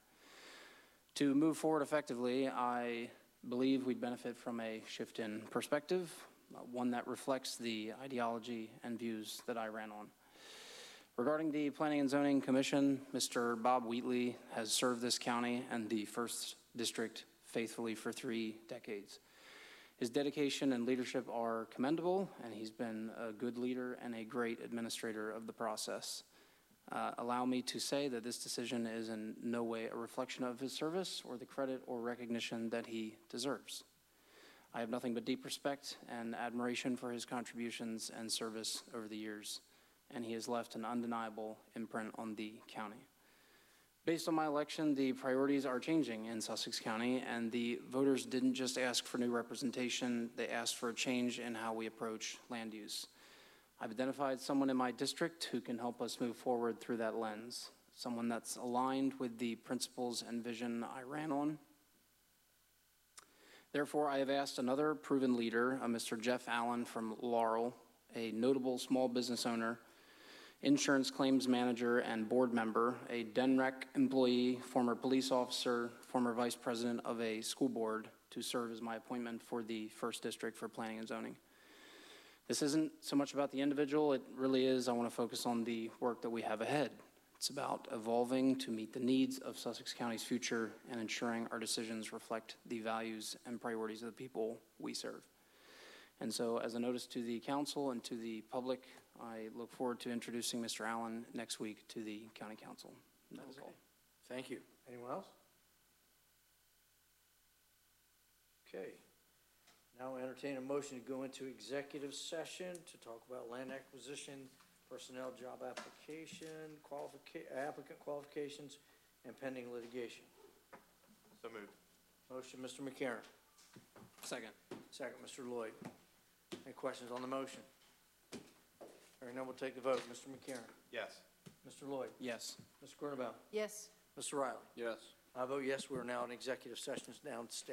To move forward effectively, I believe we'd benefit from a shift in perspective, uh, one that reflects the ideology and views that I ran on. Regarding the Planning and Zoning Commission, Mister Bob Wheatley has served this county and the first district faithfully for three decades. His dedication and leadership are commendable, and he's been a good leader and a great administrator of the process. Uh, allow me to say that this decision is in no way a reflection of his service or the credit or recognition that he deserves. I have nothing but deep respect and admiration for his contributions and service over the years, and he has left an undeniable imprint on the county. Based on my election, the priorities are changing in Sussex County, and the voters didn't just ask for new representation, they asked for a change in how we approach land use. I've identified someone in my district who can help us move forward through that lens, someone that's aligned with the principles and vision I ran on. Therefore, I have asked another proven leader, uh, Mister Jeff Allen from Laurel, a notable small business owner, insurance claims manager and board member, a D E N R E C employee, former police officer, former vice president of a school board, to serve as my appointment for the first district for planning and zoning. This isn't so much about the individual, it really is, I want to focus on the work that we have ahead. It's about evolving to meet the needs of Sussex County's future and ensuring our decisions reflect the values and priorities of the people we serve. And so, as a notice to the council and to the public, I look forward to introducing Mister Allen next week to the county council. That is all. Thank you. Anyone else? Okay. Now I entertain a motion to go into executive session to talk about land acquisition, personnel job application, qualifica- applicant qualifications, and pending litigation. So moved. Motion, Mister McCarron. Second. Second, Mister Lloyd. Any questions on the motion? Hearing none, we'll take the vote. Mister McCarron. Yes. Mister Lloyd. Yes. Mister Grunbaum. Yes. Mister Riley. Yes. I vote yes. We are now in executive sessions downstairs.